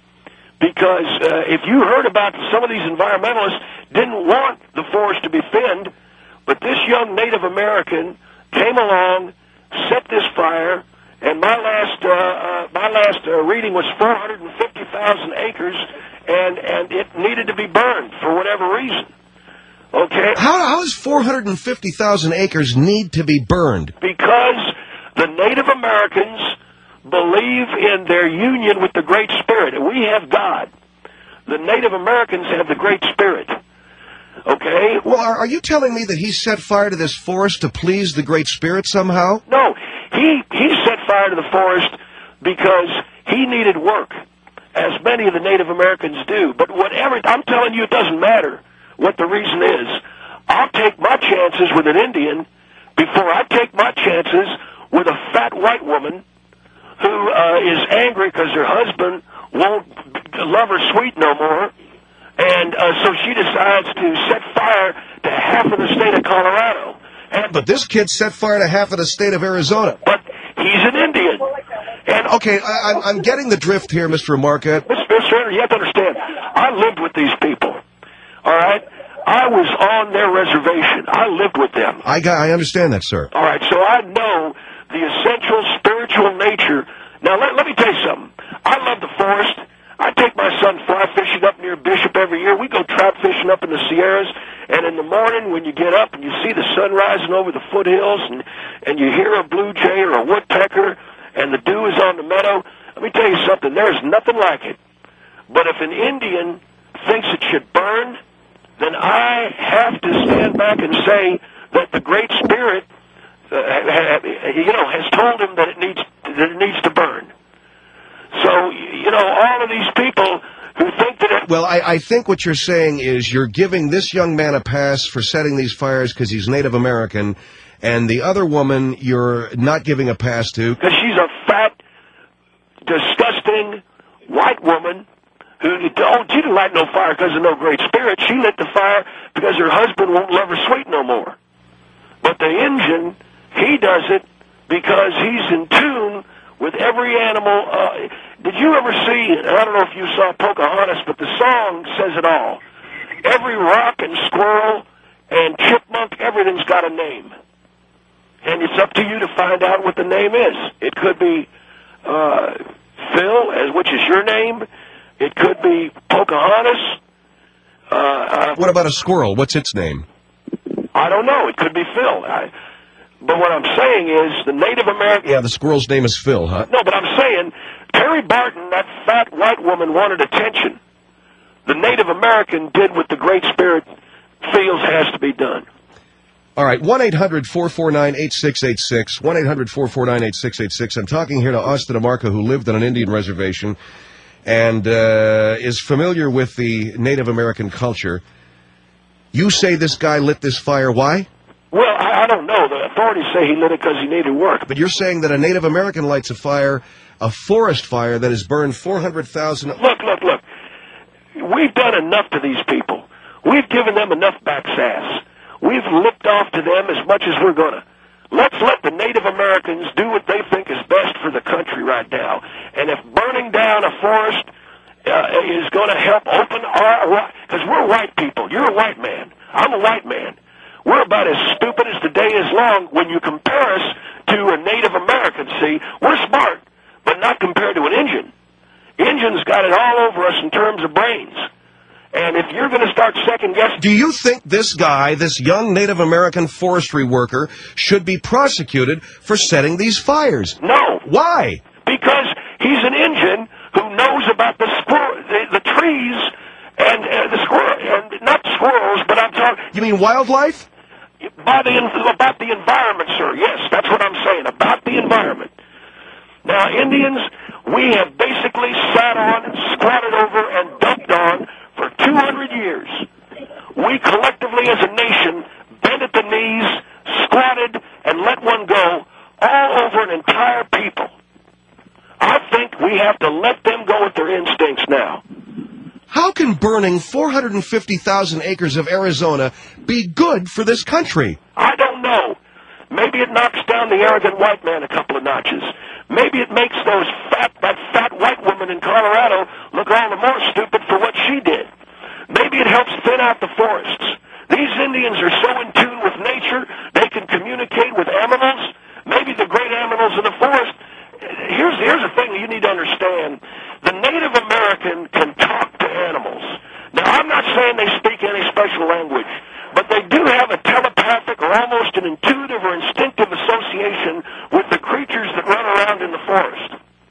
because uh, if you heard about some of these environmentalists didn't want the forest to be thinned, but this young Native American came along, set this fire, and my last uh, uh, my last uh, reading was four hundred fifty thousand acres, and, and it needed to be burned for whatever reason. Okay? How, how does four hundred fifty thousand acres need to be burned? Because the Native Americans believe in their union with the Great Spirit, and we have God. The Native Americans have the Great Spirit. Okay? Well, are, are you telling me that he set fire to this forest to please the Great Spirit somehow? No. He, he set fire to the forest because he needed work, as many of the Native Americans do. But whatever, I'm telling you, it doesn't matter what the reason is. I'll take my chances with an Indian before I take my chances with a fat white woman who uh, is angry because her husband won't love her sweet no more. And uh, so she decides to set fire to half of the state of Colorado. And, but this kid set fire to half of the state of Arizona. But he's an Indian. And okay, I, I'm, I'm getting the drift here, Mister Marquette. Mister Senator, you have to understand, I lived with these people. All right? I was on their reservation. I lived with them. I got, I understand that, sir. All right, so I know the essential spiritual nature. Now, let, let me tell you something. I love the forest. I take my son fly fishing up near Bishop every year. We go trout fishing up in the Sierras, and in the morning when you get up and you see the sun rising over the foothills and, and you hear a blue jay or a woodpecker and the dew is on the meadow, let me tell you something, there's nothing like it. But if an Indian thinks it should burn, then I have to stand back and say that the Great Spirit, uh, you know, has told him that it needs that it needs to burn. So, you know, all of these people who think that it... Well, I, I think what you're saying is you're giving this young man a pass for setting these fires because he's Native American, and the other woman you're not giving a pass to... Because she's a fat, disgusting white woman who... Oh, she didn't light no fire because of no Great Spirit. She lit the fire because her husband won't love her sweet no more. But the Injun, he does it because he's in tune with every animal. Uh, did you ever see, and I don't know if you saw Pocahontas, but the song says it all. Every rock and squirrel and chipmunk, everything's got a name. And it's up to you to find out what the name is. It could be uh, Phil, as which is your name. It could be Pocahontas. Uh, uh, what about a squirrel? What's its name? I don't know. It could be Phil. I, But what I'm saying is the Native American... Yeah, the squirrel's name is Phil, huh? No, but I'm saying Terry Barton, that fat white woman, wanted attention. The Native American did what the Great Spirit feels has to be done. All right, one eight hundred four four nine eight six eight six, one eight hundred four four nine eight six eight six. I'm talking here to Austin Amarca, who lived on an Indian reservation and uh, is familiar with the Native American culture. You say this guy lit this fire. Why? Well, I, I don't know. The authorities say he lit it because he needed work. But you're saying that a Native American lights a fire, a forest fire that has burned four hundred thousand... Look, look, look. We've done enough to these people. We've given them enough backsass. We've lipped off to them as much as we're going to. Let's let the Native Americans do what they think is best for the country right now. And if burning down a forest uh, is going to help open our... Because we're white people. You're a white man. I'm a white man. We're about as stupid as the day is long when you compare us to a Native American. See, we're smart, but not compared to an Indian. Indians got it all over us in terms of brains. And if you're going to start second-guessing... Do you think this guy, this young Native American forestry worker, should be prosecuted for setting these fires? No. Why? Because he's an Indian who knows about the squirrel, the, the trees and uh, the squirrel, and not squirrels, but I'm talking... You mean wildlife? By the, about the environment, sir. Yes, that's what I'm saying, about the environment. Now, Indians, we have basically sat on, squatted over, and dumped on for two hundred years. We collectively as a nation bent at the knees, squatted, and let one go all over an entire people. I think we have to let them go with their instincts now. How can burning four hundred fifty thousand acres of Arizona be good for this country? I don't know. Maybe it knocks down the arrogant white man a couple of notches. Maybe it makes those fat, that fat white woman in Colorado look all the more stupid for what she did. Maybe it helps thin out the forests. These Indians are so in tune with nature, they can communicate with animals, maybe the great animals in the forest. Here's, here's the thing you need to understand. The Native American can talk to animals. Now, I'm not saying they speak any special language, but they do have a telepathic or almost an intuitive or instinctive association with the creatures that run around in the forest.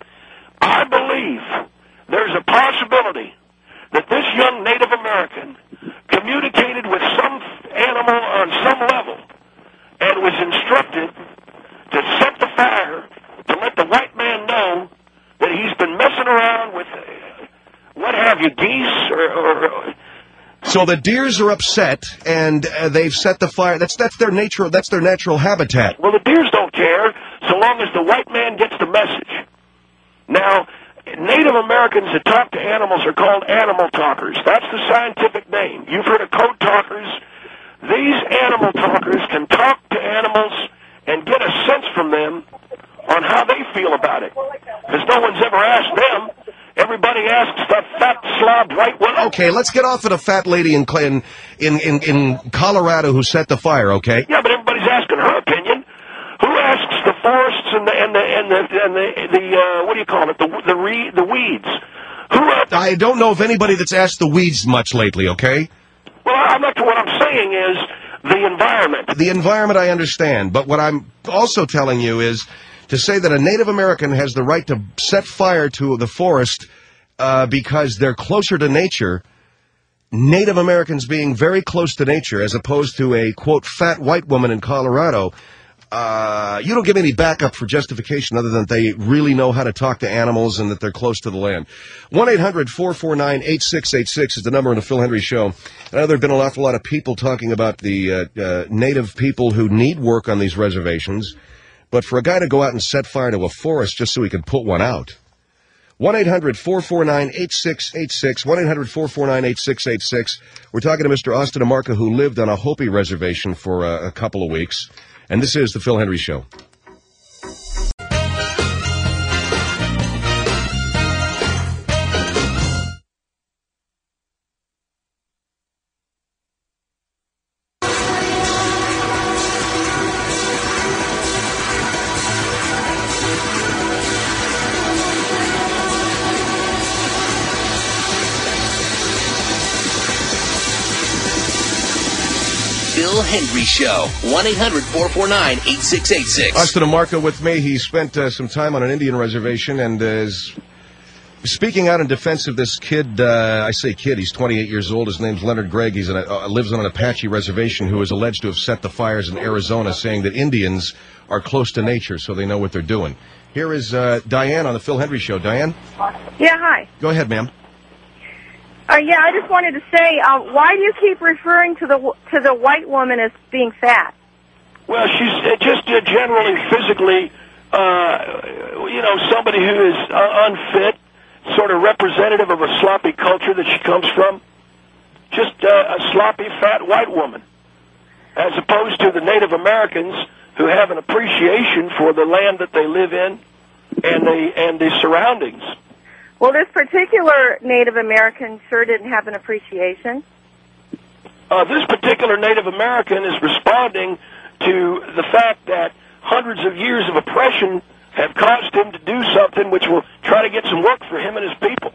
I believe there's a possibility that this young Native American communicated with some animal on some level and was instructed to set the fire to let the white man know that he's been messing around with, uh, what have you, geese or... or So the deers are upset, and uh, they've set the fire. That's that's their nature. That's their natural habitat. Well, the deers don't care so long as the white man gets the message. Now, Native Americans that talk to animals are called animal talkers. That's the scientific name. You've heard of code talkers. These animal talkers can talk to animals and get a sense from them on how they feel about it. Because no one's ever asked them. Everybody asks that fat slob white woman. Okay, let's get off of the fat lady in in in in Colorado who set the fire. Okay. Yeah, but everybody's asking her opinion. Who asks the forests and the and the and the and the, the uh, what do you call it? The the re, the weeds. Who? Asks? I don't know of anybody that's asked the weeds much lately. Okay. Well, I'm not. What I'm saying is the environment. The environment, I understand, but what I'm also telling you is to say that a Native American has the right to set fire to the forest uh, because they're closer to nature. Native Americans being very close to nature, as opposed to a quote fat white woman in Colorado. Uh, you don't give any backup for justification other than they really know how to talk to animals and that they're close to the land. one eight hundred four four nine eight six eight six is the number in the Phil Hendry Show. I know there have been an awful lot of people talking about the uh, uh, native people who need work on these reservations, but for a guy to go out and set fire to a forest just so he could put one out. one eight hundred four four nine eight six eight six, one eight hundred four four nine eight six eight six. We're talking to Mister Austin Amarca, who lived on a Hopi reservation for uh, a couple of weeks. And this is the Phil Hendry Show. Phil Hendry Show. one eight hundred four four nine eight six eight six. Austin Amarca with me. He spent uh, some time on an Indian reservation and uh, is speaking out in defense of this kid. Uh, I say kid. He's twenty-eight years old. His name's Leonard Gregg. He uh, lives on an Apache reservation who is alleged to have set the fires in Arizona, saying that Indians are close to nature, so they know what they're doing. Here is uh, Diane on the Phil Hendry Show. Diane? Yeah, hi. Go ahead, ma'am. Uh, yeah, I just wanted to say, uh, why do you keep referring to the to the white woman as being fat? Well, she's uh, just uh, generally physically, uh, you know, somebody who is uh, unfit, sort of representative of a sloppy culture that she comes from. just uh, a sloppy, fat white woman, as opposed to the Native Americans who have an appreciation for the land that they live in and the and the surroundings. Well, this particular Native American sure didn't have an appreciation. Uh, this particular Native American is responding to the fact that hundreds of years of oppression have caused him to do something which will try to get some work for him and his people.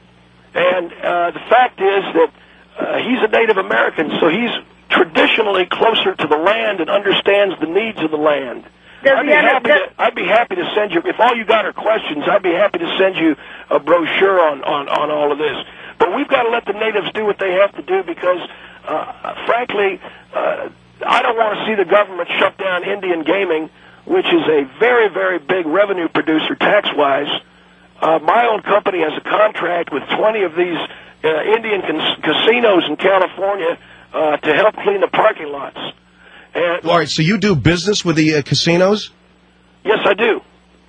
And uh, the fact is that uh, he's a Native American, so he's traditionally closer to the land and understands the needs of the land. Does I'd be, he under- happy to, I'd be happy to send you, if all you got are questions, I'd be happy to send you a brochure on, on, on all of this. But we've got to let the natives do what they have to do because, uh, frankly, uh, I don't want to see the government shut down Indian gaming, which is a very, very big revenue producer tax-wise. Uh, my own company has a contract with twenty of these uh, Indian cas- casinos in California uh, to help clean the parking lots. And, All right, so you do business with the uh, casinos? yes, I do.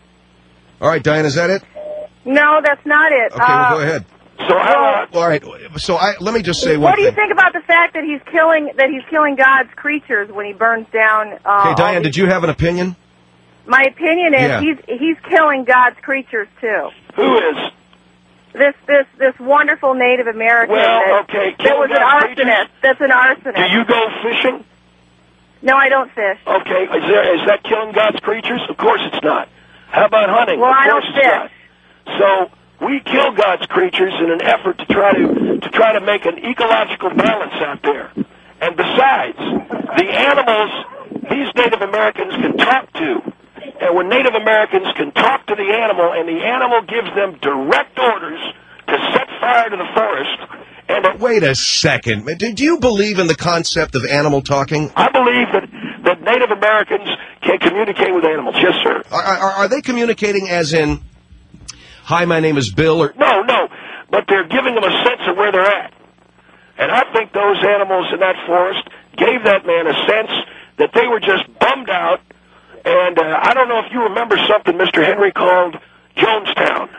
All right, Diane, is that it? No, that's not it. Okay, uh, well, go ahead. So how? All right, so I, let me just say one What do you thing. think about the fact that he's killing that he's killing God's creatures when he burns down? Uh, Okay, all Diane, these- did you have an opinion? My opinion is Yeah. he's he's killing God's creatures too. Who is? This this this wonderful Native American Well, that, okay, that was an killing God's arsonist. That's an arsonist. Do you go fishing? No, I don't fish. Okay, is, there, is that killing God's creatures? Of course it's not. How about hunting? Well, of I course don't it's fish. not. So we kill God's creatures in an effort to try to to try to make an ecological balance out there. And besides, the animals these Native Americans can talk to. And when Native Americans can talk to the animal, and the animal gives them direct orders to set fire to the forest, and it, Wait a second. Do do you believe in the concept of animal talking? I believe that, that Native Americans can communicate with animals. Yes, sir. Are, are, are they communicating as in, hi, my name is Bill, or... No, no, but they're giving them a sense of where they're at. And I think those animals in that forest gave that man a sense that they were just bummed out. And uh, I don't know if you remember something Mister Henry called Jonestown.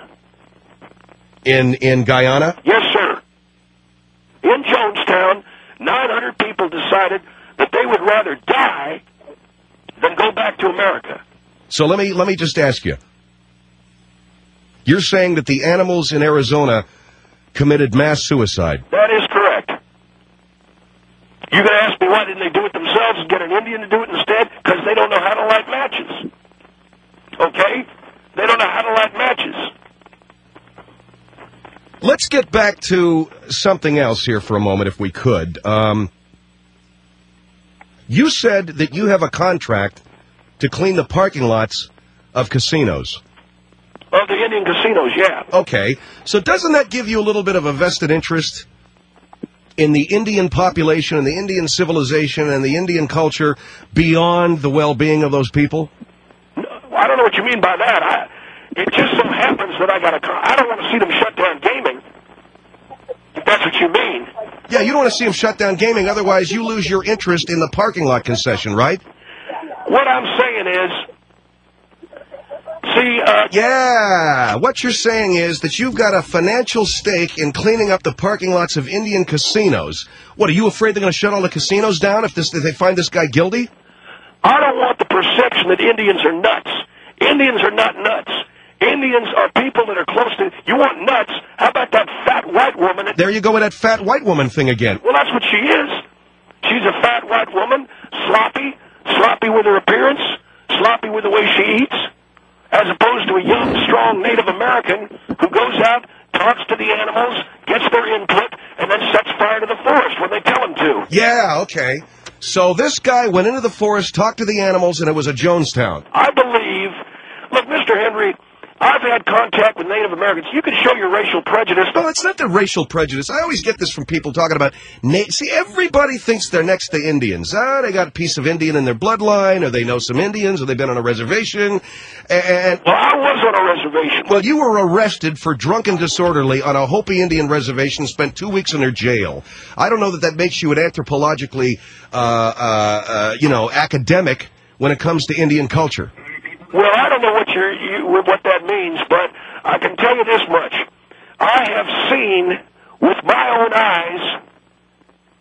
In, in Guyana? Yes, sir. In Jonestown, nine hundred people decided that they would rather die than go back to America. So let me, let me just ask you. You're saying that the animals in Arizona committed mass suicide? That is correct. You're going to ask me why didn't they do it themselves and get an Indian to do it instead? Because they don't know how to light matches. Okay? They don't know how to light matches. Let's get back to something else here for a moment, if we could. Um, you said that you have a contract to clean the parking lots of casinos. Of the Indian casinos, yeah. Okay. So doesn't that give you a little bit of a vested interest in the Indian population and the Indian civilization and the Indian culture beyond the well-being of those people? I don't know what you mean by that. I, it just so happens that I got a. I don't want to see them shut down gaming. If that's what you mean. Yeah, you don't want to see them shut down gaming. Otherwise, you lose your interest in the parking lot concession, right? What I'm saying is, see. Uh, yeah, what you're saying is that you've got a financial stake in cleaning up the parking lots of Indian casinos. What, are you afraid they're going to shut all the casinos down if, this, if they find this guy guilty? I don't want the perception that Indians are nuts. Indians are not nuts. Indians are people that are close to... You want nuts? How about that fat white woman? That, there you go with that fat white woman thing again. Well, that's what she is. She's a fat white woman, sloppy, sloppy with her appearance, sloppy with the way she eats, as opposed to a young, strong Native American who goes out, talks to the animals, gets their input, and then sets fire to the forest when they tell him to. Yeah, okay. So this guy went into the forest, talked to the animals, and it was a Jonestown. I believe... Look, Mister Henry, I've had contact with Native Americans. You can show your racial prejudice. No, it's not the racial prejudice. I always get this from people talking about... Na- See, everybody thinks they're next to Indians. Ah, they got a piece of Indian in their bloodline, or they know some Indians, or they've been on a reservation. And Well, I was on a reservation. Well, you were arrested for drunk and disorderly on a Hopi Indian reservation, spent two weeks in their jail. I don't know that that makes you an anthropologically, uh, uh, uh, you know, academic when it comes to Indian culture. Well, I don't know what you're, you, what that means, but I can tell you this much. I have seen with my own eyes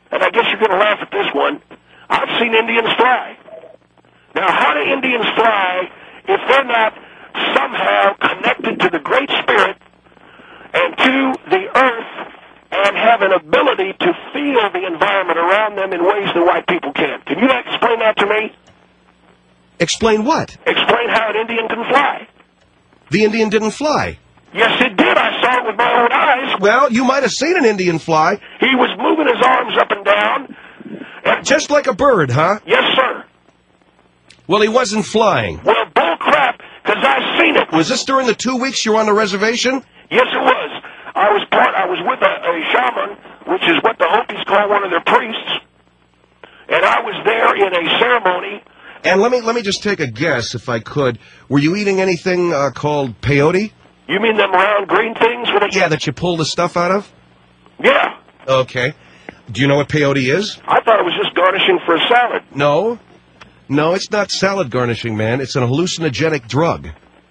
and I guess you're going to laugh at this one, I've seen Indians fly. Now, how do Indians fly if they're not somehow connected to the Great Spirit and to the earth and have an ability to feel the environment around them in ways that white people can't? Can you explain that to me? Explain what? Explain how an Indian can fly. The Indian didn't fly. Yes, it did. I saw it with my own eyes. Well, you might have seen an Indian fly. He was moving his arms up and down. And just like a bird, huh? Yes, sir. Well, he wasn't flying. Well, bull crap, because I've seen it. Was this during the two weeks you were on the reservation? Yes, it was. I was part. I was with a, a shaman, which is what the Hopis call one of their priests, and I was there in a ceremony. And let me let me just take a guess, if I could. Were you eating anything uh, called peyote? You mean them round green things? With a... Yeah, that you pull the stuff out of? Yeah. Okay. Do you know what peyote is? I thought it was just garnishing for a salad. No. No, it's not salad garnishing, man. It's an hallucinogenic drug.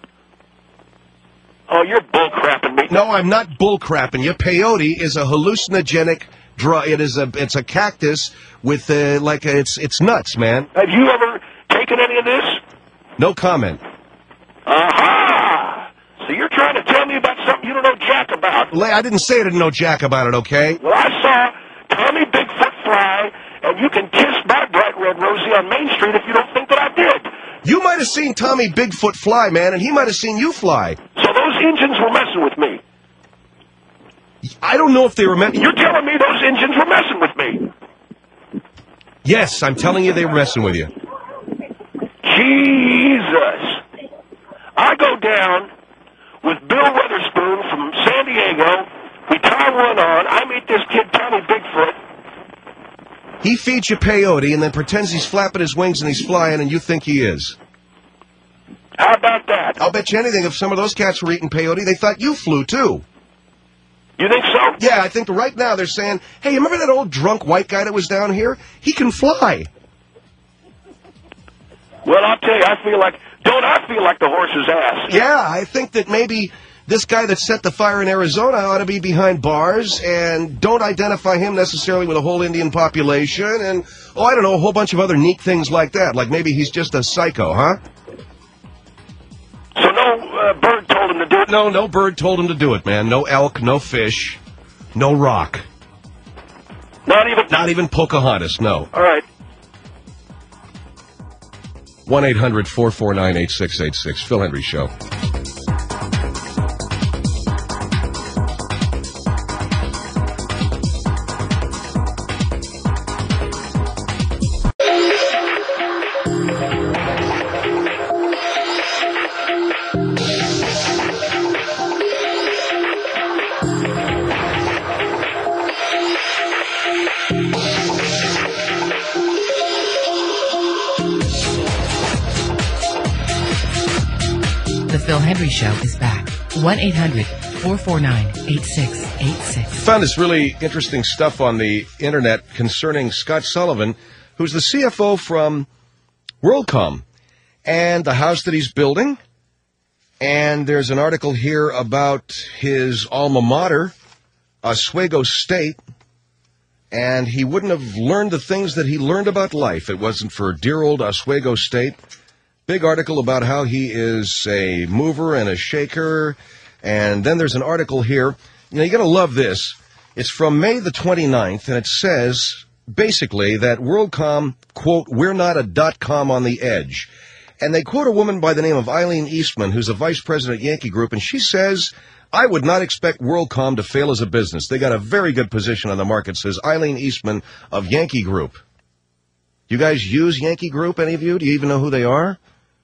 Oh, you're bullcrapping me. No, I'm not bullcrapping you. Peyote is a hallucinogenic drug. It is a it's a cactus with uh, like a, it's it's nuts, man. Have you ever taken any of this? No comment. Aha! So you're trying to tell me about something you don't know jack about. I didn't say I didn't know jack about it, okay? Well, I saw Tommy Bigfoot fly, and you can kiss my bright red Rosie on Main Street if you don't think that I did. You might have seen Tommy Bigfoot fly, man, and he might have seen you fly. So those engines were messing with me. I don't know if they were messing... You're telling me those engines were messing with me? Yes, I'm telling you they were messing with you. Jesus. I go down with Bill Weatherspoon from San Diego. We tie one on. I meet this kid, Tommy Bigfoot. He feeds you peyote and then pretends he's flapping his wings and he's flying, and you think he is. How about that? I'll bet you anything if some of those cats were eating peyote, they thought you flew, too. You think so? Yeah, I think right now they're saying, hey, remember that old drunk white guy that was down here? He can fly. Well, I'll tell you, I feel like, don't I feel like the horse's ass? Yeah, I think that maybe this guy that set the fire in Arizona ought to be behind bars, and don't identify him necessarily with a whole Indian population, and, oh, I don't know, a whole bunch of other neat things like that. Like maybe he's just a psycho, huh? So no uh, bird told him to do it? No, no bird told him to do it, man. No elk, no fish, no rock. Not even? Not even Pocahontas, no. All right. one eight hundred four four nine eight six eight six, Phil Hendry Show. The Phil Hendry Show is back. one eight hundred four four nine eight six eight six. Found this really interesting stuff on the internet concerning Scott Sullivan, who's the C F O from WorldCom, and the house that he's building. And there's an article here about his alma mater, Oswego State, and he wouldn't have learned the things that he learned about life. It wasn't for dear old Oswego State. Big article about how he is a mover and a shaker. And then there's an article here. You know, you got to love this. It's from May the twenty-ninth, and it says, basically, that WorldCom, quote, we're not a dot-com on the edge. And they quote a woman by the name of Eileen Eastman, who's a vice president at Yankee Group, and she says, I would not expect WorldCom to fail as a business. They got a very good position on the market, says Eileen Eastman of Yankee Group. You guys use Yankee Group, any of you? Do you even know who they are?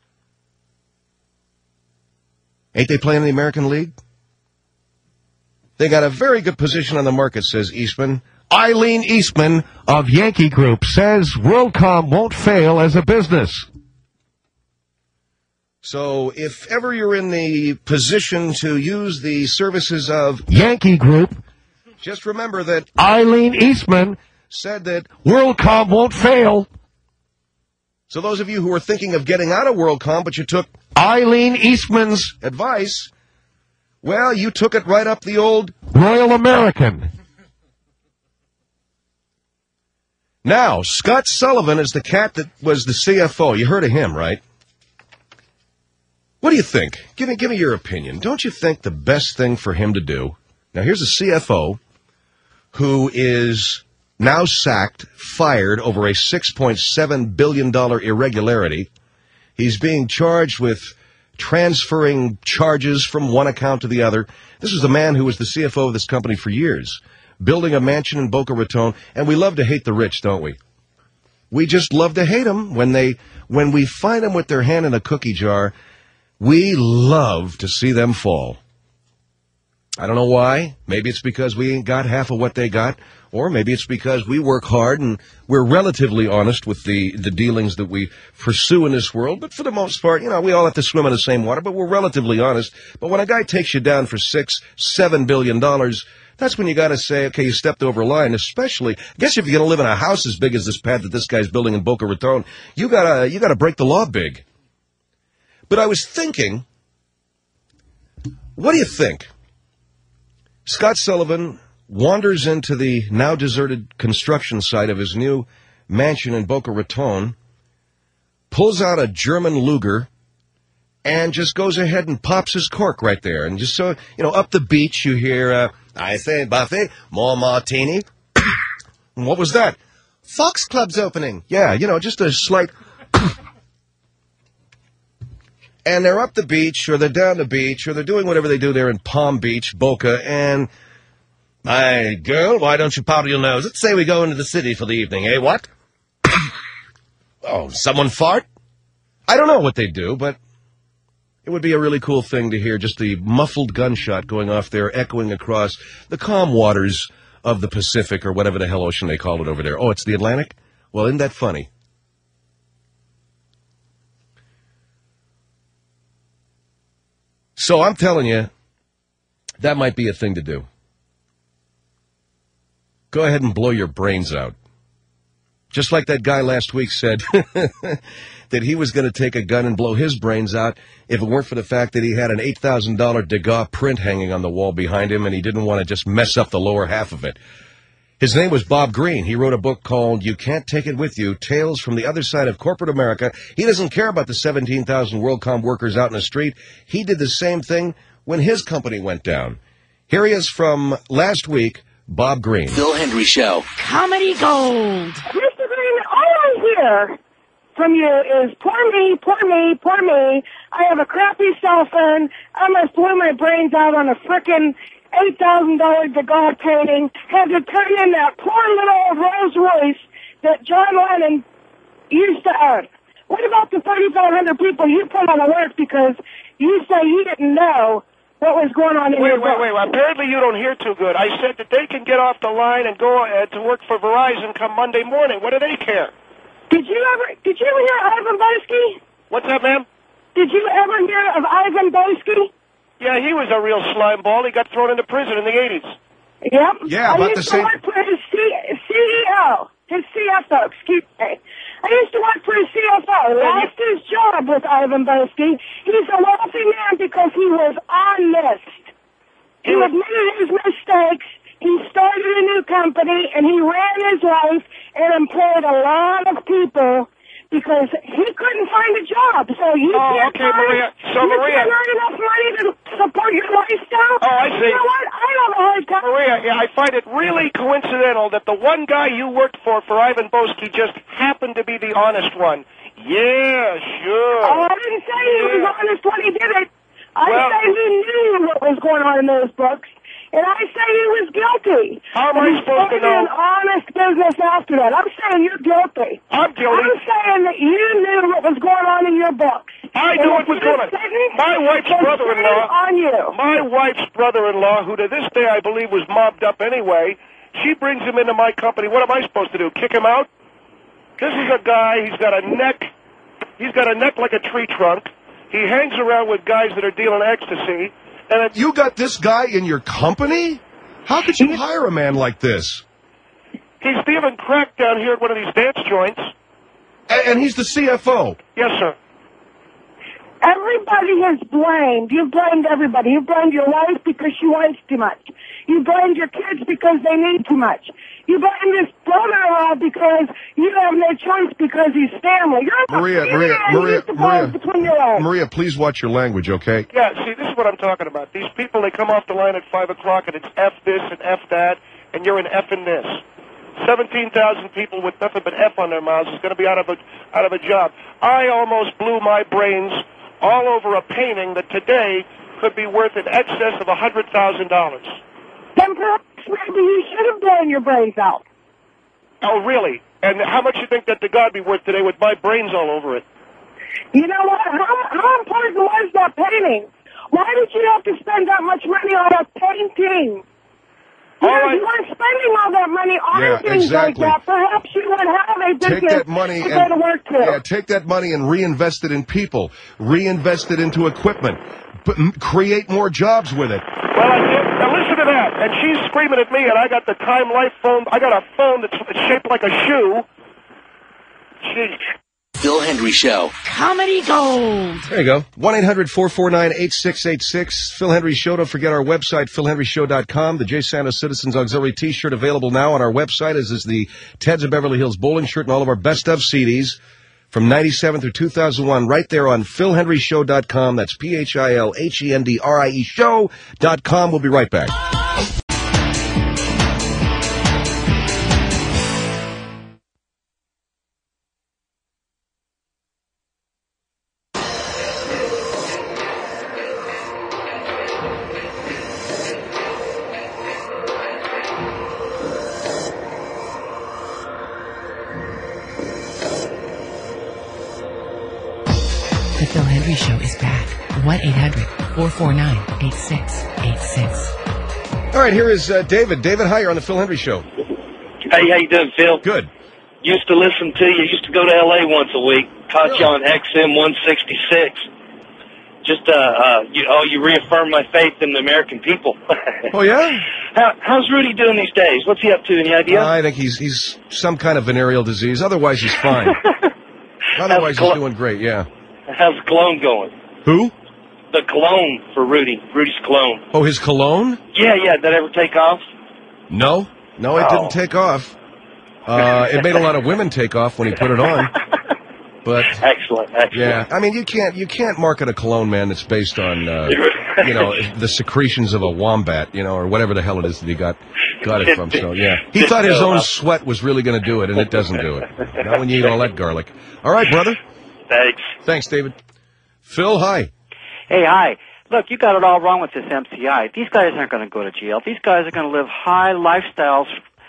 Ain't they playing in the American League? They got a very good position on the market, says Eastman. Eileen Eastman of Yankee Group says WorldCom won't fail as a business. So if ever you're in the position to use the services of Yankee Group, just remember that Eileen Eastman said that WorldCom won't fail. So those of you who are thinking of getting out of WorldCom, but you took Eileen Eastman's advice, well, you took it right up the old Royal American. Now, Scott Sullivan is the cat that was the C F O. You heard of him, right? What do you think? Give me, give me your opinion. Don't you think the best thing for him to do? Now, here's a C F O who is now sacked, fired over a six point seven billion dollars irregularity. He's being charged with transferring charges from one account to the other. This is a man who was the C F O of this company for years, building a mansion in Boca Raton, and we love to hate the rich, don't we? We just love to hate them when they, when we find them with their hand in a cookie jar. We love to see them fall. I don't know why. Maybe it's because we ain't got half of what they got, or maybe it's because we work hard and we're relatively honest with the, the dealings that we pursue in this world. But for the most part, you know, we all have to swim in the same water, but we're relatively honest. But when a guy takes you down for six, seven billion dollars, that's when you got to say, okay, you stepped over a line. Especially, I guess if you're going to live in a house as big as this pad that this guy's building in Boca Raton, you gotta you gotta break the law big. But I was thinking, what do you think? Scott Sullivan wanders into the now deserted construction site of his new mansion in Boca Raton, pulls out a German Luger, and just goes ahead and pops his cork right there. And just so, you know, up the beach you hear, uh, I say, Buffy, more martini. What was that? Fox Club's opening. Yeah, you know, just a slight... And they're up the beach, or they're down the beach, or they're doing whatever they do there in Palm Beach, Boca, and... Hey, girl, why don't you powder your nose? Let's say we go into the city for the evening, eh, what? Oh, someone fart? I don't know what they do, but it would be a really cool thing to hear just the muffled gunshot going off there, echoing across the calm waters of the Pacific, or whatever the hell ocean they call it over there. Oh, it's the Atlantic? Well, isn't that funny? So I'm telling you, that might be a thing to do. Go ahead and blow your brains out. Just like that guy last week said that he was going to take a gun and blow his brains out if it weren't for the fact that he had an eight thousand dollars Degas print hanging on the wall behind him and he didn't want to just mess up the lower half of it. His name was Bob Greene. He wrote a book called You Can't Take It With You, Tales from the Other Side of Corporate America. He doesn't care about the seventeen thousand WorldCom workers out in the street. He did the same thing when his company went down. Here he is from last week, Bob Greene. Phil Hendry Show. Comedy Gold. Mister Greene, all I hear from you is poor me, poor me, poor me. I have a crappy cell phone. I must blow my brains out on a frickin' eight thousand dollars Degas painting, had to turn in that poor little Rolls Royce that John Lennon used to own. What about the thirty-five hundred people you put on alert because you say you didn't know what was going on in wait, your Wait, book? wait, wait. Apparently you don't hear too good. I said that they can get off the line and go uh, to work for Verizon come Monday morning. What do they care? Did you ever, did you ever hear Ivan Boesky? What's that, ma'am? Did you ever hear of Ivan Boesky? Yeah, he was a real slime ball. He got thrown into prison in the eighties. Yep. Yeah, I about used the to same- work for his C E O, his C F O, excuse me. I used to work for his C F O. Lost his job with Ivan Boesky. He's a wealthy man because he was honest. He admitted his mistakes. He started a new company, and he ran his life and employed a lot of people because he couldn't find a job. So you Oh, can't okay, find, Maria. So, you Maria- can't earn enough money to support your lifestyle. Oh, I see. You know what? I don't know how to tell Maria, yeah, I find it really coincidental that the one guy you worked for, for Ivan Boesky, just happened to be the honest one. Yeah, sure. Oh, I didn't say he was Yeah. honest when he did it. I Well- say he knew what was going on in those books, and I say he was guilty. How am And I he supposed to started know? an honest business after that. I'm saying you're guilty. I'm guilty. I'm saying that you knew what was going on in your books. I And knew if what was you going on. didn't, My wife's then brother-in-law, shame on you. my wife's brother-in-law, who to this day I believe was mobbed up anyway, she brings him into my company. What am I supposed to do? Kick him out? This is a guy. He's got a neck. He's got a neck like a tree trunk. He hangs around with guys that are dealing ecstasy. And it, You got this guy in your company? How could you hire a man like this? he's dealing crack down here at one of these dance joints. And, and he's the C F O. Yes, sir. Everybody has blamed. You've blamed everybody. You've blamed your wife because she wants too much. You blamed your kids because they need too much. You blame this brother-in-law because you have no choice because he's family. You're Maria, you're Maria, Maria, Maria, between your legs. Maria, please watch your language, okay? Yeah, see, this is what I'm talking about. These people, they come off the line at five o'clock, and it's F this and F that, and you're an F in this. seventeen thousand people with nothing but F on their mouths is going to be out of a out of a job. I almost blew my brains all over a painting that today could be worth in excess of one hundred thousand dollars. Then perhaps maybe you should have blown your brains out. Oh, really? And how much you think that the God be worth today with my brains all over it? You know what? How, how important was that painting? Why did you have to spend that much money on a painting? You, know, right. you weren't spending all that money on Yeah, things exactly. like that. Perhaps you would have a business Take that money to and go to work to. yeah, take that money and reinvest it in people, reinvest it into equipment, but m- create more jobs with it. Well, I did. Now listen to that. And she's screaming at me, and I got the Time Life phone. I got a phone that's shaped like a shoe. Jeez. Phil Hendry Show. Comedy Gold. There you go. one eight hundred four four nine eight six eight six. Phil Hendry Show. Don't forget our website, phil hendry show dot com. The Jay Santos Citizens Auxiliary T-shirt available now on our website, as is the Ted's of Beverly Hills bowling shirt and all of our best of C Ds from ninety-seven through two thousand one right there on phil hendry show dot com. That's P H I L H E N D R I E show dot com. We'll be right back. The Phil Hendry Show is back. one eight hundred four four nine eight six eight six. All right, here is uh, David. David, hi, you're on the Phil Hendry Show. Hey, how you doing, Phil? Good. Used to listen to you. Used to go to L A once a week. Caught you on X M one sixty-six. Just, uh, uh, you, oh, you reaffirmed my faith in the American people. Oh, yeah? How, how's Rudy doing these days? What's he up to? Any idea? Uh, I think he's he's some kind of venereal disease. Otherwise, he's fine. Otherwise, he's doing great, yeah. How's the cologne going? Who? The cologne for Rudy. Rudy's cologne. Oh, his cologne? Yeah, yeah. Did that ever take off? No. No, it Oh. didn't take off. Uh, it made a lot of women take off when he put it on. But Excellent, excellent. yeah, I mean, you can't you can't market a cologne, man, that's based on uh, you know the secretions of a wombat, you know, or whatever the hell it is that he got got it from. So yeah, he thought his own sweat was really going to do it, and it doesn't do it. Not when you eat all that garlic. All right, brother. Thanks. Thanks, David. Phil, hi. Hey, hi. Look, you got it all wrong with this M C I. These guys aren't going to go to jail. These guys are going to live high lifestyles.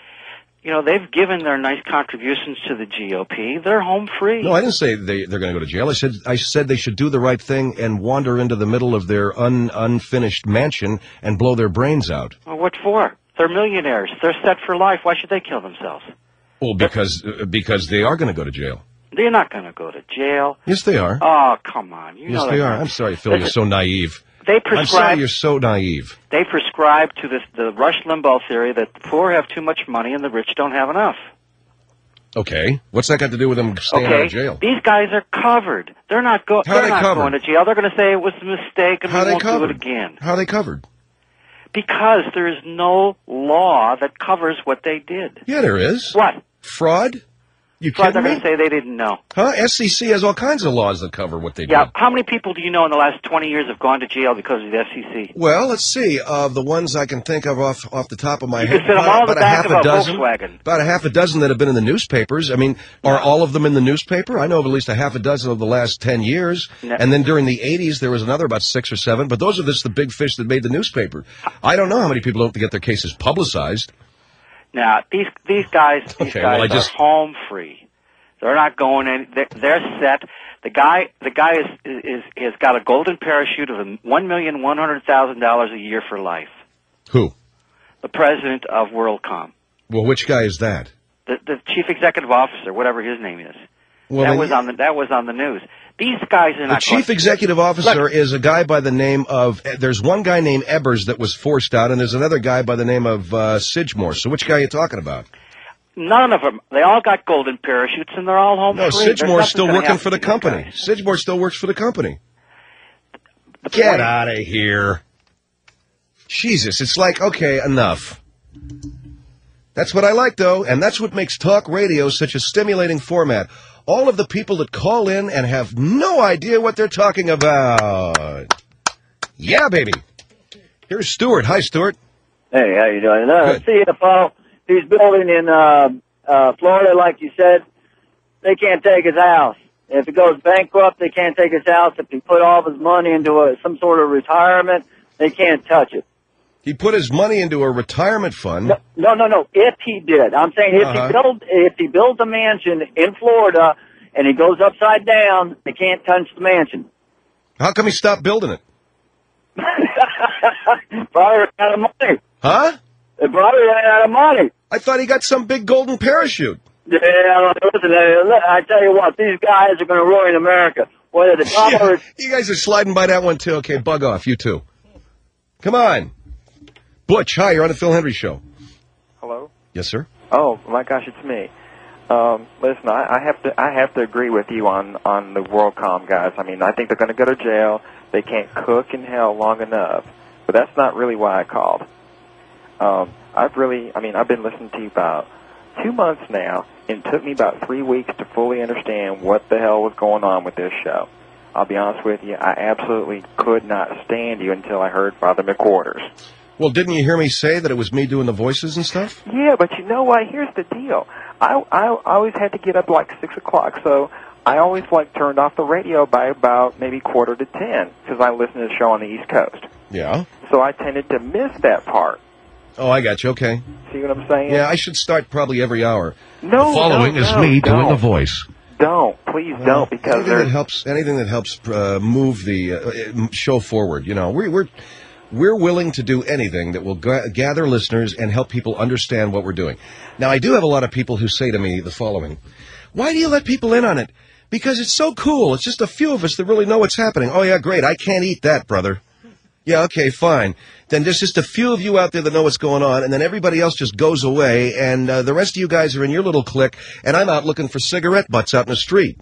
You know, they've given their nice contributions to the G O P. They're home free. No, I didn't say they, they're going to go to jail. I said I said they should do the right thing and wander into the middle of their un, unfinished mansion and blow their brains out. Well, what for? They're millionaires. They're set for life. Why should they kill themselves? Well, because uh, because they are going to go to jail. They're not going to go to jail. Yes, they are. Oh, come on. You yes, know they they're are. not. I'm sorry, Phil. You're so naive. They I'm sorry prescribe. you're so naive. They prescribe to this the Rush Limbaugh theory that the poor have too much money and the rich don't have enough. Okay. What's that got to do with them staying Okay, out of jail? these guys are covered. They're not go. How are They're they not covered? going to jail. They're going to say it was a mistake and How are we they won't do covered? it again. How are they covered? Because there is no law that covers what they did. Yeah, there is. What? Fraud? You So they're kidding going me? to say they didn't know. Huh? S E C has all kinds of laws that cover what they Yeah. do. How many people do you know in the last twenty years have gone to jail because of the F C C? Well, let's see. Of the ones I can think of off off the top of my You head, can fit them about, all in the about a back half of a a dozen. Volkswagen. About a half a dozen that have been in the newspapers. I mean, are all of them in the newspaper? I know of at least a half a dozen of the last ten years. No. And then during the eighties, there was another about six or seven. But those are just the big fish that made the newspaper. I don't know how many people don't get their cases publicized. Now, these these guys, these Okay, guys well, I just- are home free. They're not going in. They're, they're set. The guy, the guy is is has got a golden parachute of one million one hundred thousand dollars a year for life. Who? The president of WorldCom, Well, which guy is that? the the chief executive officer, whatever his name is. Well, that then was you- on the that was on the news. These guys are The not. chief going, executive officer is a guy by the name of, there's one guy named Ebbers that was forced out, and there's another guy by the name of uh, Sidgmore. So which guy are you talking about? None of them. They all got golden parachutes, and they're all home No, free. There's Sidgmore's nothing still gonna working happen for the to these company. guys. Sidgmore still works for the company. Get out of here. Jesus, it's like, okay, enough. That's what I like, though, and that's what makes talk radio such a stimulating format. All of the people that call in and have no idea what they're talking about. Yeah, baby. Here's Stuart. Hi, Stuart. Hey, how you doing? Uh, C F O, he's building in uh, uh, Florida, like you said. They can't take his house. If it goes bankrupt, they can't take his house. If he put all of his money into a, some sort of retirement, they can't touch it. He put his money into a retirement fund? No, no, no. no. If he did. I'm saying if Uh-huh. he build, if he builds a mansion in Florida and he goes upside down, they can't touch the mansion. How come he stopped building it? Probably ran out of money. Huh? They probably ran out of money. I thought he got some big golden parachute. Yeah, listen, uh, I tell you what, these guys are going to ruin America. Whether the dollar is... You guys are sliding by that one, too. Okay, bug off, you too. Come on. Butch, hi, you're on the Phil Hendry Show. Hello? Yes, sir? Oh, my gosh, it's me. Um, listen, I, I have to I have to agree with you on, on the WorldCom guys. I mean, I think they're going to go to jail. They can't cook in hell long enough. But that's not really why I called. Um, I've really, I mean, I've been listening to you about two months now, and it took me about three weeks to fully understand what the hell was going on with this show. I'll be honest with you, I absolutely could not stand you until I heard Father McQuarters. Well, didn't you hear me say that it was me doing the voices and stuff? Yeah, but you know what? Here's the deal. I, I, I always had to get up like six o'clock, so I always like turned off the radio by about maybe quarter to ten because I listen to the show on the East Coast. Yeah. So I tended to miss that part. Oh, I got you. Okay. See what I'm saying? Yeah, I should start probably every hour. No, The following no, is no, me don't. doing the voice. Don't. Please Well, don't, because anything that there's... helps anything that helps uh, move the uh, show forward. You know, we're we're we're willing to do anything that will ga- gather listeners and help people understand what we're doing. Now, I do have a lot of people who say to me the following: "Why do you let people in on it? Because it's so cool. It's just a few of us that really know what's happening." Oh yeah, great. I can't eat that, brother. Yeah, okay, fine. Then there's just a few of you out there that know what's going on, and then everybody else just goes away, and uh, the rest of you guys are in your little clique, and I'm out looking for cigarette butts out in the street.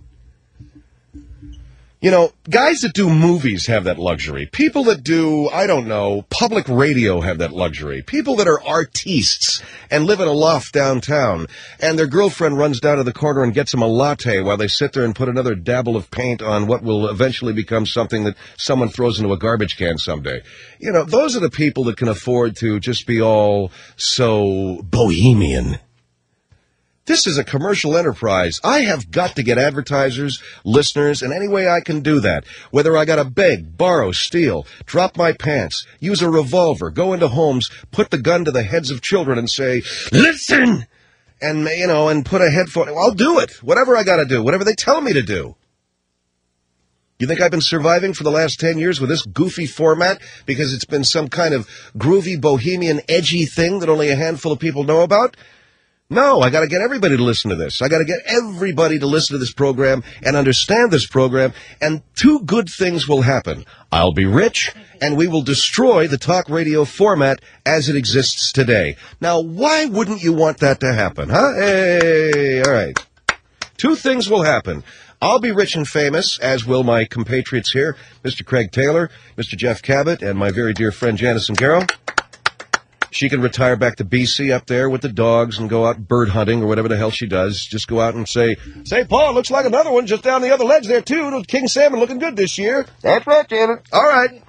You know, guys that do movies have that luxury. People that do, I don't know, public radio have that luxury. People that are artistes and live in a loft downtown, and their girlfriend runs down to the corner and gets them a latte while they sit there and put another dabble of paint on what will eventually become something that someone throws into a garbage can someday. You know, those are the people that can afford to just be all so bohemian. This is a commercial enterprise. I have got to get advertisers, listeners, and any way I can do that. Whether I got to beg, borrow, steal, drop my pants, use a revolver, go into homes, put the gun to the heads of children and say, listen! And, you know, and put a headphone. I'll do it. Whatever I got to do. Whatever they tell me to do. You think I've been surviving for the last ten years with this goofy format because it's been some kind of groovy, bohemian, edgy thing that only a handful of people know about? No, I got to get everybody to listen to this. I got to get everybody to listen to this program and understand this program, and two good things will happen. I'll be rich, and we will destroy the talk radio format as it exists today. Now, why wouldn't you want that to happen, huh? Hey, all right. Two things will happen. I'll be rich and famous, as will my compatriots here, Mister Craig Taylor, Mister Jeff Cabot, and my very dear friend Janice Garrow. She can retire back to B C up there with the dogs and go out bird hunting or whatever the hell she does. Just go out and say, say, Paul, looks like another one just down the other ledge there, too. King salmon looking good this year. That's right, Janet. All right.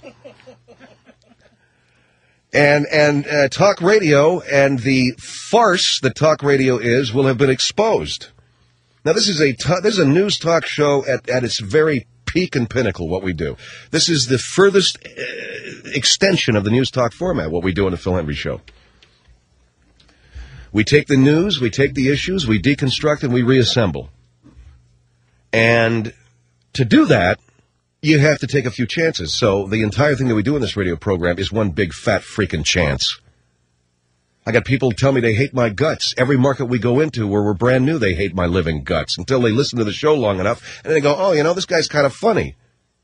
And and uh, talk radio and the farce that talk radio is will have been exposed. Now, this is a t- this is a news talk show at, at its very peak and pinnacle, what we do. This is the furthest uh, extension of the news talk format, what we do on the Phil Hendry Show. We take the news, we take the issues, we deconstruct, and we reassemble. And to do that, you have to take a few chances. So the entire thing that we do in this radio program is one big fat freaking chance. I got people tell me they hate my guts. Every market we go into where we're brand new, they hate my living guts until they listen to the show long enough, and they go, oh, you know, this guy's kind of funny.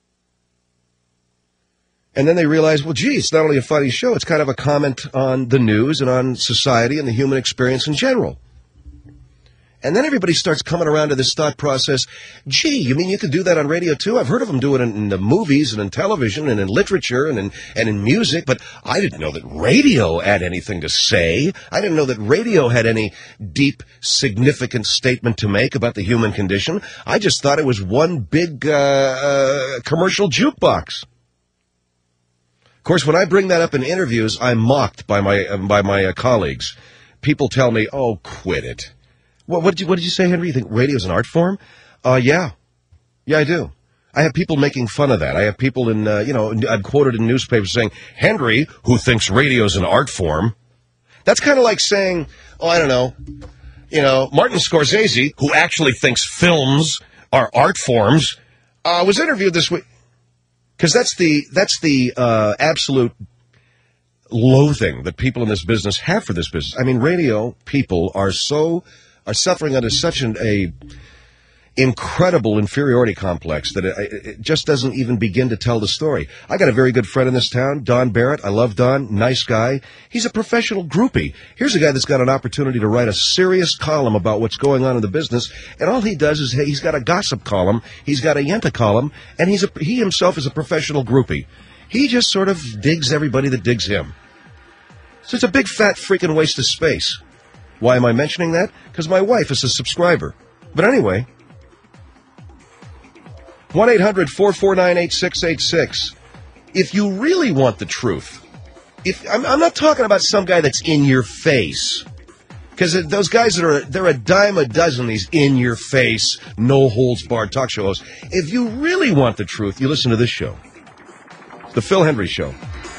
And then they realize, well, gee, it's not only a funny show, it's kind of a comment on the news and on society and the human experience in general. And then everybody starts coming around to this thought process, gee, you mean you could do that on radio too? I've heard of them doing it in the movies and in television and in literature and in, and in music, but I didn't know that radio had anything to say. I didn't know that radio had any deep, significant statement to make about the human condition. I just thought it was one big uh, uh, commercial jukebox. Of course, when I bring that up in interviews, I'm mocked by my, uh, by my uh, colleagues. People tell me, oh, quit it. What, what, did you, what did you say, Henry? You think radio is an art form? Uh, yeah. Yeah, I do. I have people making fun of that. I have people in, uh, you know, I've quoted in newspapers saying, Henry, who thinks radio is an art form. That's kind of like saying, oh, I don't know, you know, Martin Scorsese, who actually thinks films are art forms, uh, was interviewed this week. Because that's the, that's the uh, absolute loathing that people in this business have for this business. I mean, radio people are so... are suffering under such an a incredible inferiority complex that it, it just doesn't even begin to tell the story. I got a very good friend in this town, Don Barrett. I love Don. Nice guy. He's a professional groupie. Here's a guy that's got an opportunity to write a serious column about what's going on in the business, and all he does is, hey, he's got a gossip column, he's got a Yenta column, and he's a, he himself is a professional groupie. He just sort of digs everybody that digs him. So it's a big, fat, freaking waste of space. Why am I mentioning that? Because my wife is a subscriber. But anyway, one eight hundred four four nine eight six eight six. If you really want the truth, if I'm, I'm not talking about some guy that's in your face. Because those guys that are, they're a dime a dozen, these in-your-face, no-holds-barred talk show hosts. If you really want the truth, you listen to this show. It's the Phil Hendry Show.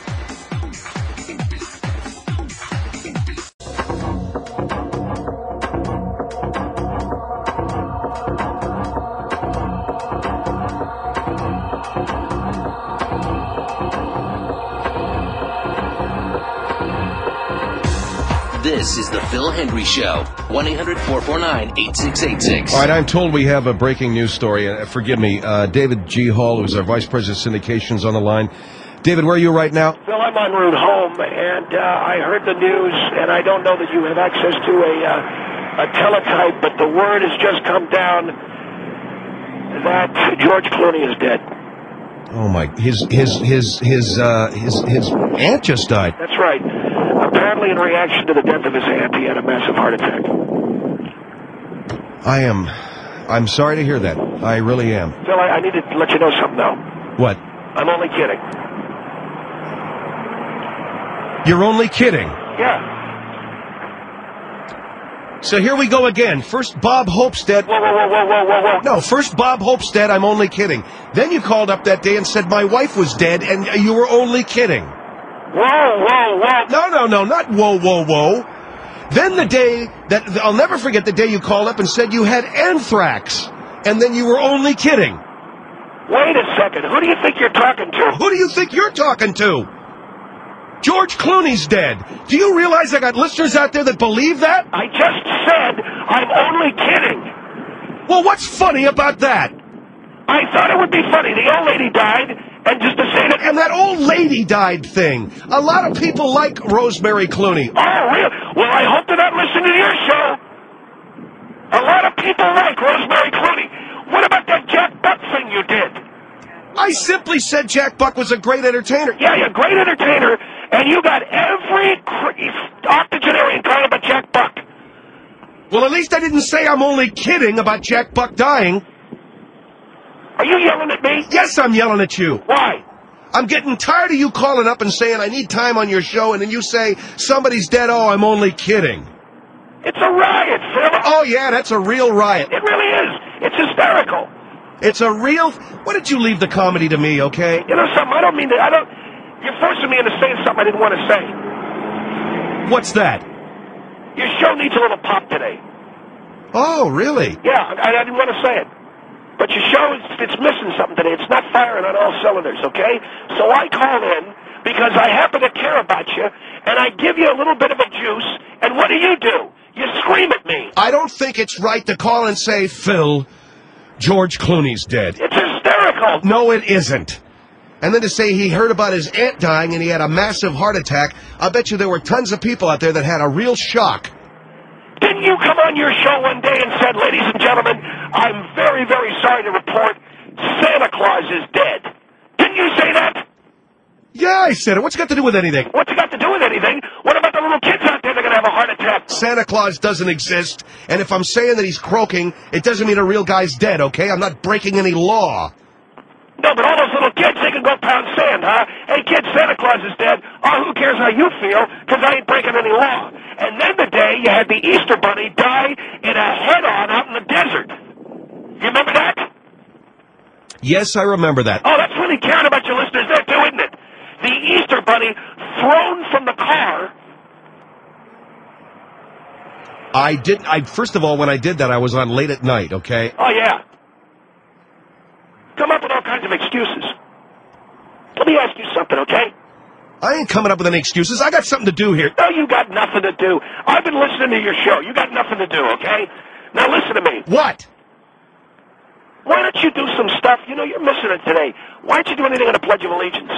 This is the Phil Hendry Show. one eight hundred four four nine eight six eight six. All right, I'm told we have a breaking news story. Uh, forgive me. Uh, David G. Hall, who's our Vice President of Syndications, on the line. David, where are you right now? Phil, I'm en route home, and uh, I heard the news, and I don't know that you have access to a, uh, a teletype, but the word has just come down that George Clooney is dead. Oh, my. His, his, his, his, uh, his, his aunt just died. That's right. Apparently, in reaction to the death of his aunt, he had a massive heart attack. I am, I'm sorry to hear that. I really am. Phil, I, I need to let you know something, though. What? I'm only kidding. You're only kidding? Yeah. So here we go again. First, Bob Hopstead. Whoa, whoa, whoa, whoa, whoa, whoa, whoa. No, first Bob Hopstead, I'm only kidding. Then you called up that day and said my wife was dead, and you were only kidding. Whoa, whoa, whoa. No, no, no, not whoa, whoa, whoa. Then the day that, I'll never forget the day you called up and said you had anthrax, and then you were only kidding. Wait a second. Who do you think you're talking to? Who do you think you're talking to? George Clooney's dead. Do you realize I got listeners out there that believe that? I just said I'm only kidding. Well, what's funny about that? I thought it would be funny. The old lady died, and just to say that... And that old lady died thing. A lot of people like Rosemary Clooney. Oh, really? Well, I hope they're not listening to your show. A lot of people like Rosemary Clooney. What about that Jack Buck thing you did? I simply said Jack Buck was a great entertainer. Yeah, you're a great entertainer, and you got every octogenarian calling about Jack Buck. Well, at least I didn't say I'm only kidding about Jack Buck dying. Are you yelling at me? Yes, I'm yelling at you. Why? I'm getting tired of you calling up and saying I need time on your show, and then you say somebody's dead. Oh, I'm only kidding. It's a riot, Phil. Oh, yeah, that's a real riot. It really is. It's hysterical. It's a real... Why did you leave the comedy to me, okay? You know something? I don't mean to... I don't... You're forcing me into saying something I didn't want to say. What's that? Your show needs a little pop today. Oh, really? Yeah, I, I didn't want to say it. But your show, is, it's missing something today. It's not firing on all cylinders, okay? So I call in because I happen to care about you, and I give you a little bit of a juice, and what do you do? You scream at me. I don't think it's right to call and say, Phil, George Clooney's dead. It's hysterical. No, it isn't. And then to say he heard about his aunt dying and he had a massive heart attack, I bet you there were tons of people out there that had a real shock. Didn't you come on your show one day and said, ladies and gentlemen, I'm very, very sorry to report Santa Claus is dead? Didn't you say that? Yeah, I said it. What's it got to do with anything? What's it got to do with anything? What about the little kids out there that are going to have a heart attack? Santa Claus doesn't exist, and if I'm saying that he's croaking, it doesn't mean a real guy's dead, okay? I'm not breaking any law. No, but all those little kids, they can go pound sand, huh? Hey, kids, Santa Claus is dead. Oh, who cares how you feel, because I ain't breaking any law. And then the day you had the Easter Bunny die in a head-on out in the desert. You remember that? Yes, I remember that. Oh, that's really caring about your listeners there, too, isn't it? The Easter Bunny thrown from the car. I did. I first of all, when I did that, I was on late at night. Okay. Oh yeah. Come up with all kinds of excuses. Let me ask you something, okay? I ain't coming up with any excuses. I got something to do here. No, you got nothing to do. I've been listening to your show. You got nothing to do, okay? Now listen to me. What? Why don't you do some stuff? You know, you're missing it today. Why don't you do anything on the Pledge of Allegiance?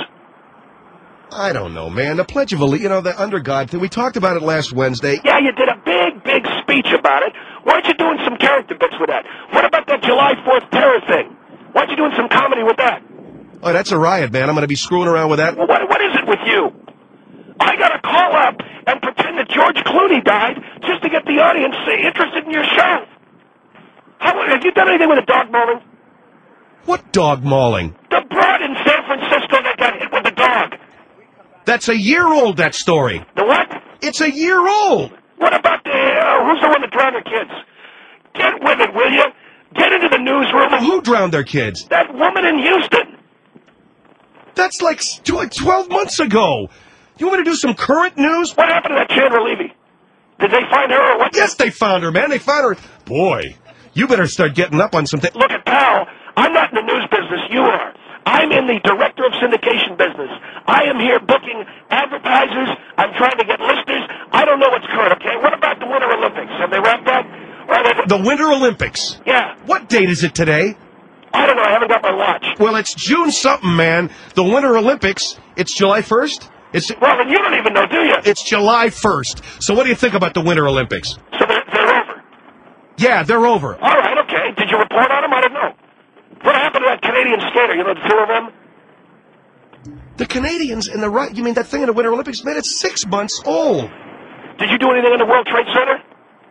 I don't know, man. The Pledge of Allegiance, you know, the under God thing. We talked about it last Wednesday. Yeah, you did a big, big speech about it. Why aren't you doing some character bits with that? What about that July fourth terror thing? Why aren't you doing some comedy with that? Oh, that's a riot, man. I'm going to be screwing around with that. Well, what, what is it with you? I got to call up and pretend that George Clooney died just to get the audience interested in your show. How, have you done anything with a dog mauling? What dog mauling? The broad in San Francisco that got hit with the dog. That's a year old, that story. The what? It's a year old. What about the, uh, who's the one that drowned their kids? Get with it, will you? Get into the newsroom. Who drowned their kids? That woman in Houston. That's like twelve months ago. You want me to do some current news? What happened to that Chandra Levy? Did they find her or what? Yes, they found her, man. They found her. Boy, you better start getting up on something. Look at pal, I'm not in the news business. You are. I'm in the director of syndication business. I am here booking advertisers. I'm trying to get listeners. I don't know what's current, okay? What about the Winter Olympics? Have they wrapped up? The Winter Olympics? Yeah. What date is it today? I don't know. I haven't got my watch. Well, it's June something, man. The Winter Olympics, it's July first? It's Well, then you don't even know, do you? It's July first. So what do you think about the Winter Olympics? So they're, they're over? Yeah, they're over. All right, okay. Did you report on them? I don't know. What happened to that Canadian skater? You know, the two of them? The Canadians in the right, you mean that thing in the Winter Olympics? Man, it's six months old. Did you do anything in the World Trade Center?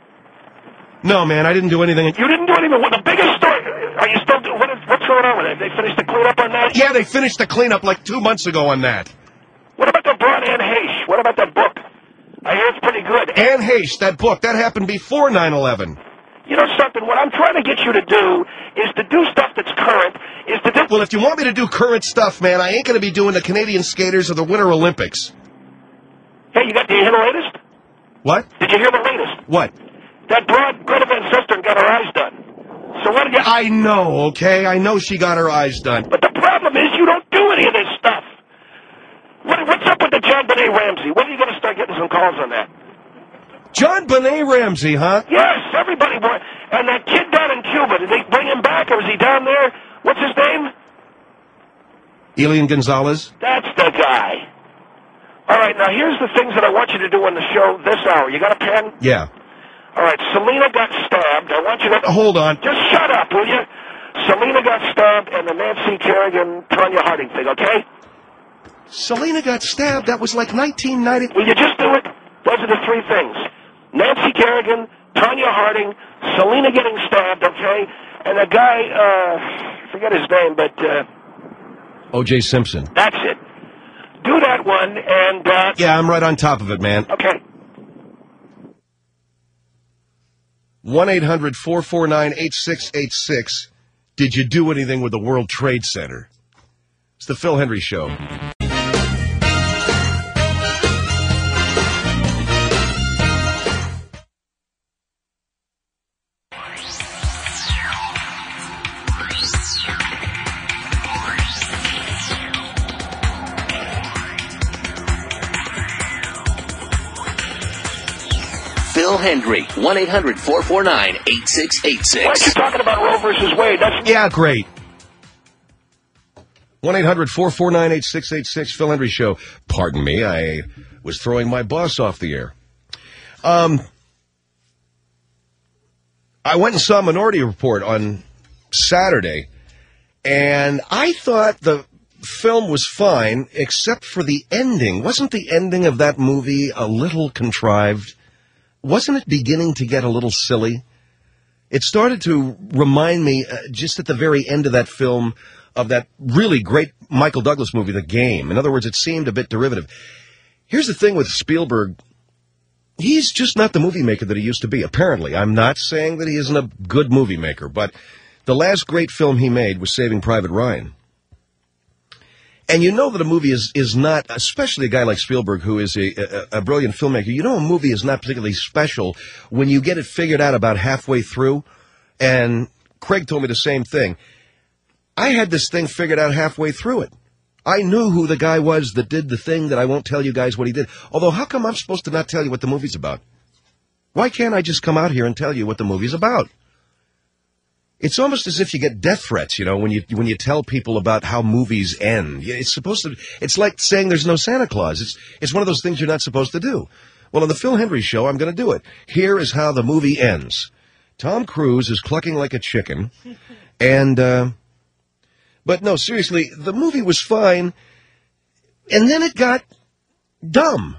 No, man, I didn't do anything. You didn't do anything. What the biggest story? Are you still doing? What is, what's going on with it? They finished the cleanup on that? Yeah, they finished the cleanup like two months ago on that. What about the broad Anne Heche? What about that book? I hear it's pretty good. Anne Heche, that book, that happened before nine eleven. You know something? What I'm trying to get you to do is to do stuff that's current. Is to do. Well, if you want me to do current stuff, man, I ain't going to be doing the Canadian skaters or the Winter Olympics. Hey, you got? Did you hear the latest? What? Did you hear the latest? What? That broad Greta Van Susteren got her eyes done. So what did you... I know, okay? I know she got her eyes done. But the problem is you don't do any of this stuff. What, what's up with the John Benet Ramsey? When are you going to start getting some calls on that? John Benet Ramsey, huh? Yes, everybody. And that kid down in Cuba, did they bring him back or is he down there? What's his name? Elian Gonzalez? That's the guy. All right, now here's the things that I want you to do on the show this hour. You got a pen? Yeah. All right, Selena got stabbed. I want you to... Hold on. Just shut up, will you? Selena got stabbed and the Nancy Kerrigan, Tanya Harding thing, okay? Selena got stabbed? That was like nineteen ninety... Will you just do it? Those are the three things. Nancy Kerrigan, Tanya Harding, Selena getting stabbed, okay? And a guy, uh, forget his name, but... Uh, O J Simpson. That's it. Do that one, and... Uh, yeah, I'm right on top of it, man. Okay. one eight hundred four four nine eight six eight six. Did you do anything with the World Trade Center? It's the Phil Hendry Show. Phil Hendry, one eight hundred four four nine eight six eight six. Why aren't you talking about Roe versus Wade? That's yeah, great. one eight hundred four four nine eight six eight six, Phil Hendry Show. Pardon me, I was throwing my boss off the air. Um, I went and saw Minority Report on Saturday, and I thought the film was fine, except for the ending. Wasn't the ending of that movie a little contrived? Wasn't it beginning to get a little silly? It started to remind me, uh, just at the very end of that film, of that really great Michael Douglas movie, The Game. In other words, it seemed a bit derivative. Here's the thing with Spielberg. He's just not the movie maker that he used to be, apparently. I'm not saying that he isn't a good movie maker, but the last great film he made was Saving Private Ryan. And you know that a movie is, is not, especially a guy like Spielberg, who is a, a, a brilliant filmmaker, you know a movie is not particularly special when you get it figured out about halfway through. And Craig told me the same thing. I had this thing figured out halfway through it. I knew who the guy was that did the thing that I won't tell you guys what he did. Although, how come I'm supposed to not tell you what the movie's about? Why can't I just come out here and tell you what the movie's about? It's almost as if you get death threats, you know, when you when you tell people about how movies end. It's supposed to. It's like saying there's no Santa Claus. It's it's one of those things you're not supposed to do. Well, on the Phil Hendrie Show, I'm going to do it. Here is how the movie ends. Tom Cruise is clucking like a chicken, and uh, but no, seriously, the movie was fine, and then it got dumb.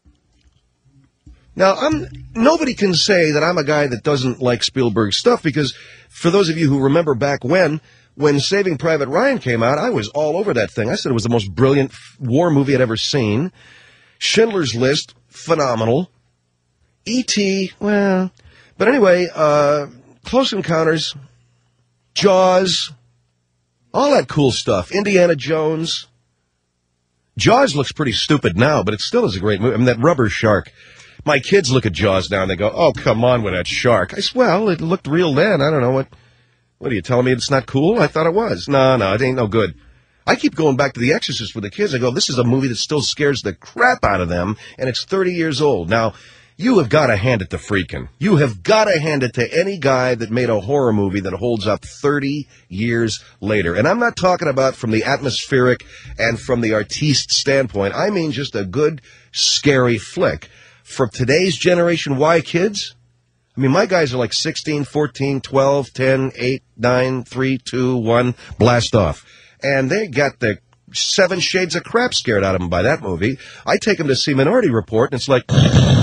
Now, I'm nobody can say that I'm a guy that doesn't like Spielberg's stuff, because for those of you who remember back when, when Saving Private Ryan came out, I was all over that thing. I said it was the most brilliant war movie I'd ever seen. Schindler's List, phenomenal. E T, well, but anyway, uh, Close Encounters, Jaws, all that cool stuff. Indiana Jones. Jaws looks pretty stupid now, but it still is a great movie. I mean, that rubber shark. My kids look at Jaws now and they go, oh, come on with that shark. I said, well, it looked real then. I don't know. What What are you telling me it's not cool? I thought it was. No, no, it ain't no good. I keep going back to The Exorcist with the kids. I go, this is a movie that still scares the crap out of them, and it's thirty years old. Now, you have got to hand it to Friedkin. You have got to hand it to any guy that made a horror movie that holds up thirty years later. And I'm not talking about from the atmospheric and from the artiste standpoint. I mean just a good, scary flick. For today's Generation Y kids, I mean, my guys are like sixteen, fourteen, twelve, ten, eight, nine, three, two, one, blast off. And they got the seven shades of crap scared out of them by that movie. I take them to see Minority Report, and it's like...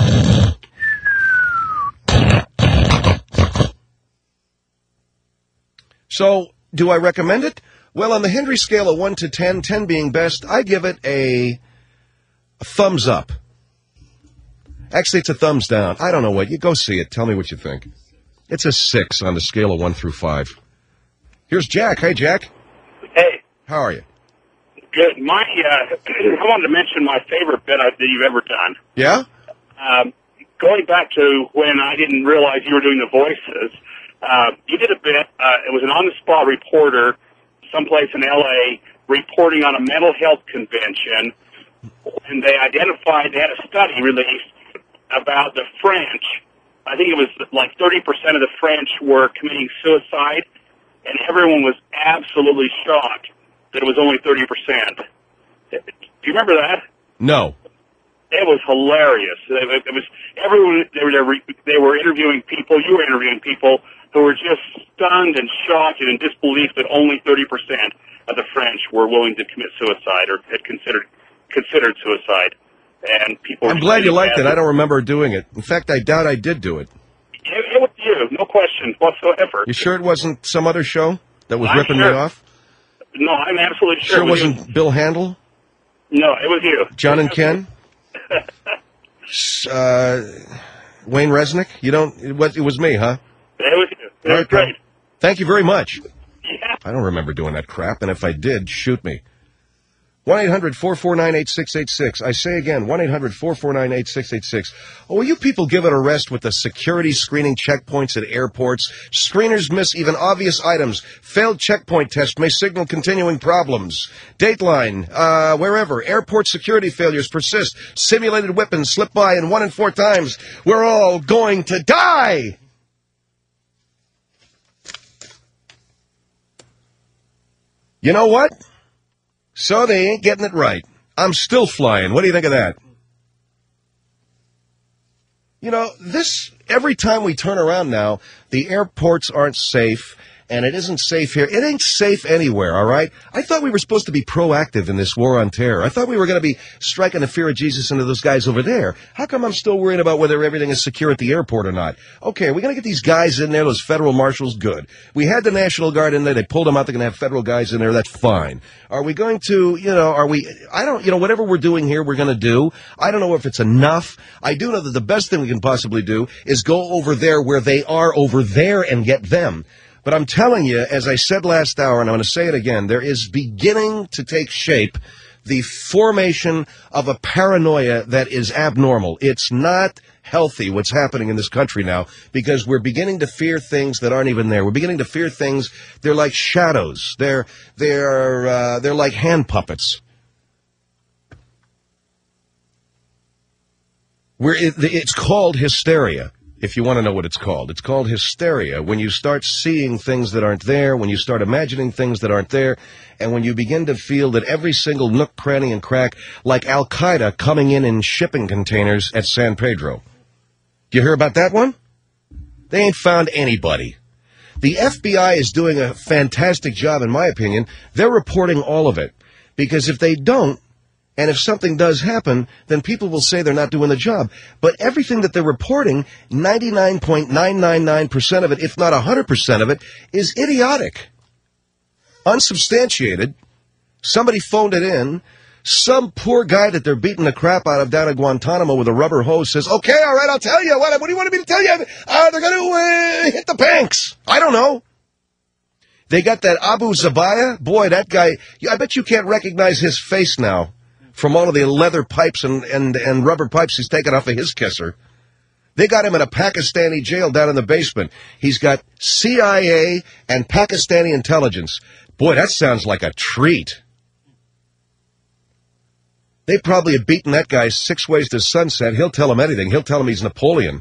So, do I recommend it? Well, on the Hendrie scale of one to ten, ten being best, I give it a, a thumbs up. Actually, it's a thumbs down. I don't know what. You go see it. Tell me what you think. It's a six on the scale of one through five. Here's Jack. Hey, Jack. Hey. How are you? Good. My, uh, I wanted to mention my favorite bit that you've ever done. Yeah? Um, going back to when I didn't realize you were doing the voices, uh, you did a bit. Uh, it was an on-the-spot reporter someplace in L A reporting on a mental health convention, and they identified, they had a study released about the French. I think it was like thirty percent of the French were committing suicide, and everyone was absolutely shocked that it was only thirty percent. Do you remember that? No. It was hilarious. It, it was everyone. They were they were interviewing people. You were interviewing people who were just stunned and shocked and in disbelief that only thirty percent of the French were willing to commit suicide or had considered considered suicide. And people. I'm glad you liked it. I don't remember doing it. In fact, I doubt I did do it. It, it was you, no question whatsoever. You sure it wasn't some other show that was I'm ripping sure. me off? No, I'm absolutely sure. Sure it was wasn't you. Bill Handel? No, it was you. John and Ken? uh, Wayne Resnick? You don't? It was, it was me, huh? It was you. It was right, great. Thank you very much. Yeah. I don't remember doing that crap, and if I did, shoot me. one eight hundred four four nine eight six eight six. I say again, one eight hundred four four nine eight six eight six. Oh, will you people give it a rest with the security screening checkpoints at airports? Screeners miss even obvious items. Failed checkpoint test may signal continuing problems. Dateline, uh, wherever. Airport security failures persist. Simulated weapons slip by in one in four times. We're all going to die! You know what? So they ain't getting it right. I'm still flying. What do you think of that? You know, this every time we turn around now, the airports aren't safe. And it isn't safe here. It ain't safe anywhere, all right? I thought we were supposed to be proactive in this war on terror. I thought we were going to be striking the fear of Jesus into those guys over there. How come I'm still worried about whether everything is secure at the airport or not? Okay, are we going to get these guys in there, those federal marshals? Good. We had the National Guard in there. They pulled them out. They're going to have federal guys in there. That's fine. Are we going to, you know, are we, I don't, you know, whatever we're doing here, we're going to do. I don't know if it's enough. I do know that the best thing we can possibly do is go over there where they are over there and get them. But I'm telling you, as I said last hour, and I'm going to say it again, there is beginning to take shape the formation of a paranoia that is abnormal. It's not healthy what's happening in this country now, because we're beginning to fear things that aren't even there. We're beginning to fear things, they're like shadows. They're, they're, uh, they're like hand puppets. We're, it, it's called hysteria. If you want to know what it's called, it's called hysteria. When you start seeing things that aren't there, when you start imagining things that aren't there, and when you begin to feel that every single nook, cranny, and crack, like Al-Qaeda coming in in shipping containers at San Pedro. You hear about that one? They ain't found anybody. The F B I is doing a fantastic job, in my opinion. They're reporting all of it. Because if they don't, and if something does happen, then people will say they're not doing the job. But everything that they're reporting, ninety-nine point nine nine nine percent of it, if not one hundred percent of it, is idiotic. Unsubstantiated. Somebody phoned it in. Some poor guy that they're beating the crap out of down at Guantanamo with a rubber hose says, okay, all right, I'll tell you. What, what do you want me to tell you? Uh, they're going to uh, hit the banks. I don't know. They got that Abu Zabaya. Boy, that guy, I bet you can't recognize his face now from all of the leather pipes and, and, and rubber pipes he's taken off of his kisser. They got him in a Pakistani jail down in the basement. He's got C I A and Pakistani intelligence. Boy, that sounds like a treat. They probably have beaten that guy six ways to sunset. He'll tell them anything. He'll tell them he's Napoleon.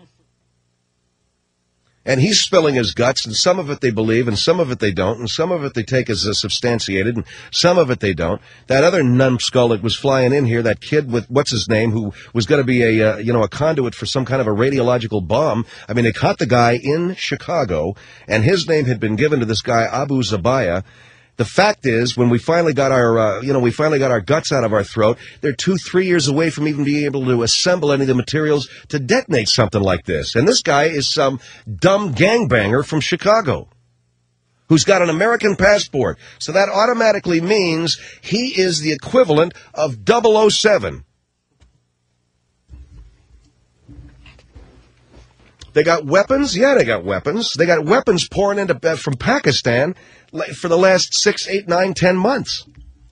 And he's spilling his guts, and some of it they believe, and some of it they don't, and some of it they take as uh, substantiated, and some of it they don't. That other numbskull that was flying in here, that kid with, what's his name, who was going to be a, uh, you know, a conduit for some kind of a radiological bomb. I mean, they caught the guy in Chicago, and his name had been given to this guy, Abu Zabaya. The fact is, when we finally got our, uh, you know, we finally got our guts out of our throat, they're two, three years away from even being able to assemble any of the materials to detonate something like this. And this guy is some dumb gangbanger from Chicago who's got an American passport. So that automatically means he is the equivalent of double oh seven. They got weapons? Yeah, they got weapons. They got weapons pouring into uh, from Pakistan for the last six, eight, nine, ten months.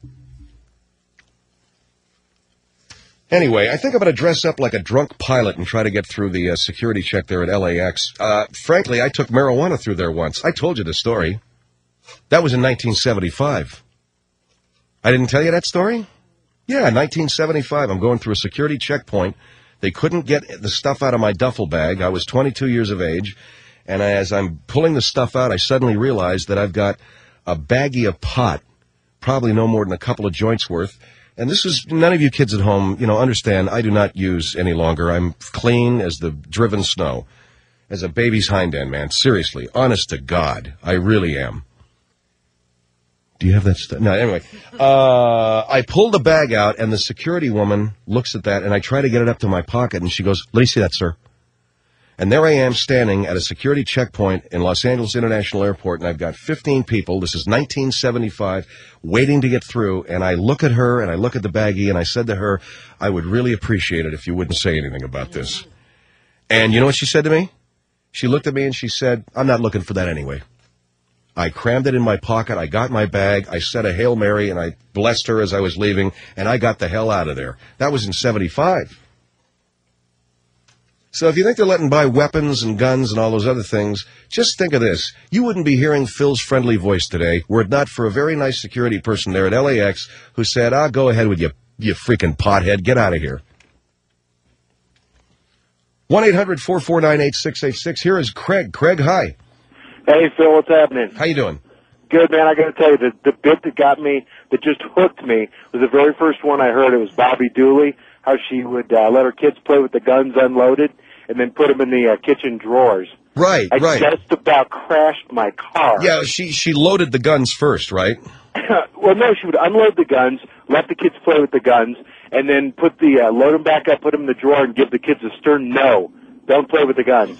Anyway, I think I'm going to dress up like a drunk pilot and try to get through the uh, security check there at L A X. Uh, frankly, I took marijuana through there once. I told you the story. That was in nineteen seventy-five. I didn't tell you that story? Yeah, nineteen seventy-five. I'm going through a security checkpoint. They couldn't get the stuff out of my duffel bag. I was twenty-two years of age, and as I'm pulling the stuff out, I suddenly realized that I've got a baggie of pot, probably no more than a couple of joints worth. And this is, none of you kids at home, you know, understand, I do not use any longer. I'm clean as the driven snow, as a baby's hind end, man. Seriously, honest to God, I really am. Do you have that stuff? No, anyway. Uh, I pull the bag out, and the security woman looks at that, and I try to get it up to my pocket, and she goes, let me see that, sir. And there I am standing at a security checkpoint in Los Angeles International Airport, and I've got fifteen people. This is nineteen seventy-five, waiting to get through, and I look at her, and I look at the baggie, and I said to her, I would really appreciate it if you wouldn't say anything about this. And you know what she said to me? She looked at me, and she said, I'm not looking for that anyway. I crammed it in my pocket, I got my bag, I said a Hail Mary, and I blessed her as I was leaving, and I got the hell out of there. That was in seventy-five. So if you think they're letting buy weapons and guns and all those other things, just think of this. You wouldn't be hearing Phil's friendly voice today were it not for a very nice security person there at L A X who said, ah, go ahead with you, you freaking pothead, get out of here. one eight hundred four four nine eight six eight six. Here is Craig. Craig, hi. Hey, Phil, what's happening? How you doing? Good, man. I got to tell you, the, the bit that got me, that just hooked me, was the very first one I heard. It was Bobby Dooley, how she would uh, let her kids play with the guns unloaded. and then put them in the uh, kitchen drawers. Right, I right. just about crashed my car. Yeah, she she loaded the guns first, right? Well, no, she would unload the guns, let the kids play with the guns, and then put the uh, load them back up, put them in the drawer, and give the kids a stern no. Don't play with the guns.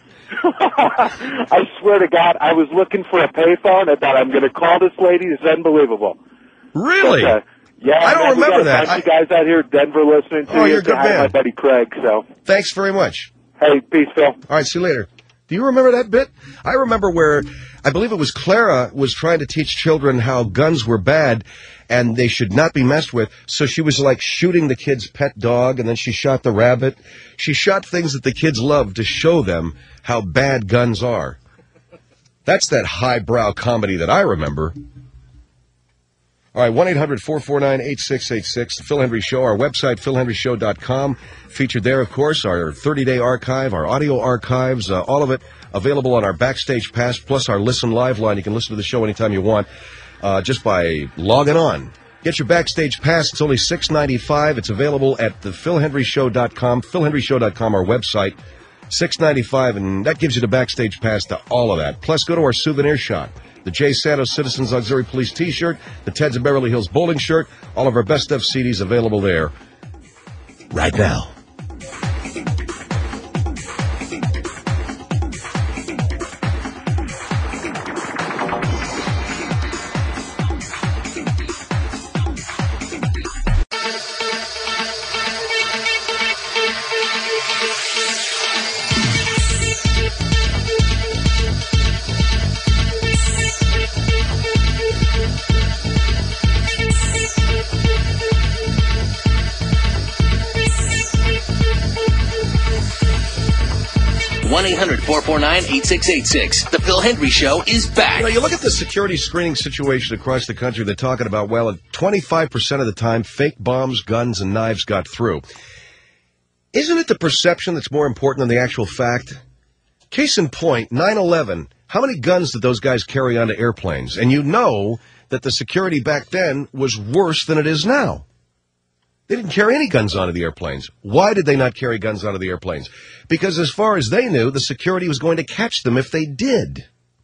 I swear to God, I was looking for a payphone. I thought, I'm going to call this lady. This is unbelievable. Really? But, uh, yeah, I don't man, we remember got a that. bunch of guys out here in Denver listening to Oh, you. you're a good Hi, man. my buddy Craig. So Thanks very much. Hey, peace, Phil. All right, see you later. Do you remember that bit? I remember where, I believe it was Clara was trying to teach children how guns were bad and they should not be messed with. So she was like shooting the kid's pet dog, and then she shot the rabbit. She shot things that the kids loved to show them how bad guns are. That's that highbrow comedy that I remember. All right, one eight hundred four four nine eight six eight six, The Phil Hendry Show, our website, phil hendry show dot com. Featured there, of course, our thirty-day archive, our audio archives, uh, all of it available on our Backstage Pass, plus our Listen Live line. You can listen to the show anytime you want uh, just by logging on. Get your Backstage Pass. It's only six ninety-five. It's available at the phil hendry show dot com, phil hendry show dot com, our website. six ninety-five, and that gives you the Backstage Pass to all of that. Plus, go to our souvenir shop. The Jay Santos Citizens Auxiliary Police T-shirt, the Ted's of Beverly Hills Bowling shirt, all of our best stuff C Ds available there right now. one eight hundred four four nine eight six eight six. The Phil Hendry Show is back. You know, you look at the security screening situation across the country, they're talking about, well, twenty-five percent of the time, fake bombs, guns, and knives got through. Isn't it the perception that's more important than the actual fact? Case in point, nine eleven. How many guns did those guys carry onto airplanes? And you know that the security back then was worse than it is now. They didn't carry any guns onto the airplanes. Why did they not carry guns onto the airplanes? Because as far as they knew, the security was going to catch them if they did.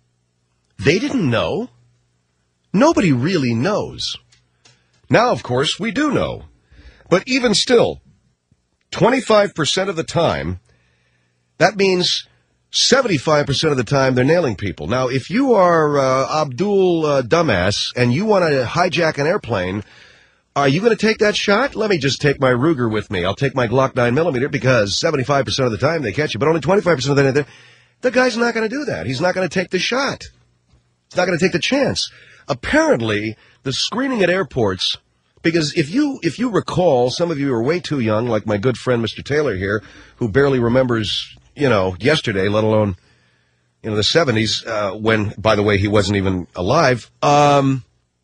They didn't know. Nobody really knows. Now, of course, we do know. But even still, twenty-five percent of the time, that means seventy-five percent of the time they're nailing people. Now, if you are uh, Abdul uh, Dumbass and you want to hijack an airplane, are you going to take that shot? Let me just take my Ruger with me. I'll take my Glock nine millimeter because seventy-five percent of the time they catch you, but only twenty-five percent of the time, the guy's not going to do that. He's not going to take the shot. He's not going to take the chance. Apparently, the screening at airports, because if you if you recall, some of you are way too young, like my good friend Mister Taylor here, who barely remembers, you know, yesterday, let alone, you know, the seventies, uh, when, by the way, he wasn't even alive. Um,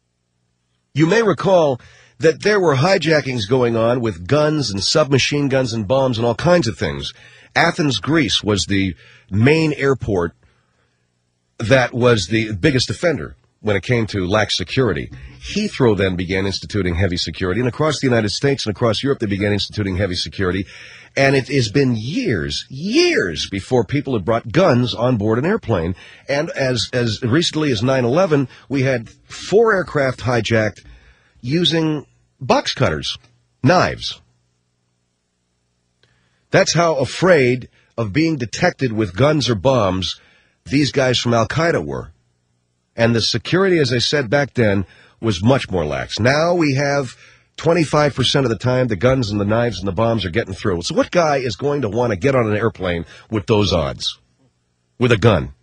you may recall that there were hijackings going on with guns and submachine guns and bombs and all kinds of things. Athens, Greece was the main airport that was the biggest offender when it came to lax security. Heathrow then began instituting heavy security, and across the United States and across Europe they began instituting heavy security. And it has been years, years before people had brought guns on board an airplane. And as, as recently as nine eleven, we had four aircraft hijacked using box cutters, knives. That's how afraid of being detected with guns or bombs these guys from Al-Qaeda were. And the security, as I said back then, was much more lax. Now we have twenty-five percent of the time the guns and the knives and the bombs are getting through. So what guy is going to want to get on an airplane with those odds? With a gun?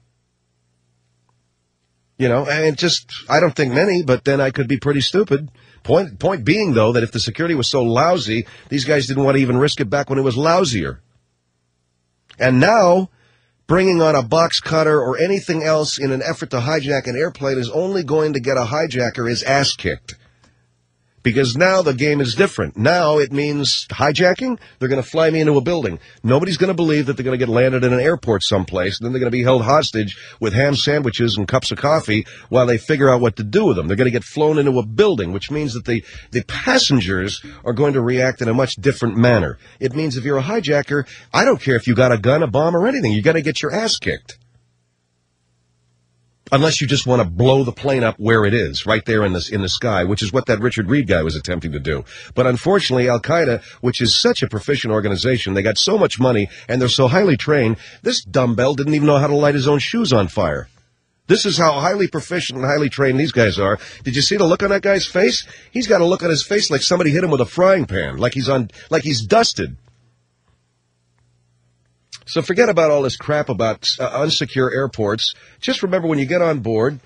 You know, and just, I don't think many, but then I could be pretty stupid. Point point being, though, that if the security was so lousy, these guys didn't want to even risk it back when it was lousier. And now, bringing on a box cutter or anything else in an effort to hijack an airplane is only going to get a hijacker his ass kicked. Because now the game is different. Now it means hijacking. They're going to fly me into a building. Nobody's going to believe that they're going to get landed in an airport someplace, and then they're going to be held hostage with ham sandwiches and cups of coffee while they figure out what to do with them. They're going to get flown into a building, which means that the, the passengers are going to react in a much different manner. It means if you're a hijacker, I don't care if you got a gun, a bomb, or anything. You're going to get your ass kicked. Unless you just want to blow the plane up where it is, right there in the, in the sky, which is what that Richard Reed guy was attempting to do. But unfortunately, Al-Qaeda, which is such a proficient organization, they got so much money, and they're so highly trained, this dumbbell didn't even know how to light his own shoes on fire. This is how highly proficient and highly trained these guys are. Did you see the look on that guy's face? He's got a look on his face like somebody hit him with a frying pan, like he's on, like he's dusted. So forget about all this crap about uh, unsecure airports. Just remember, when you get on board,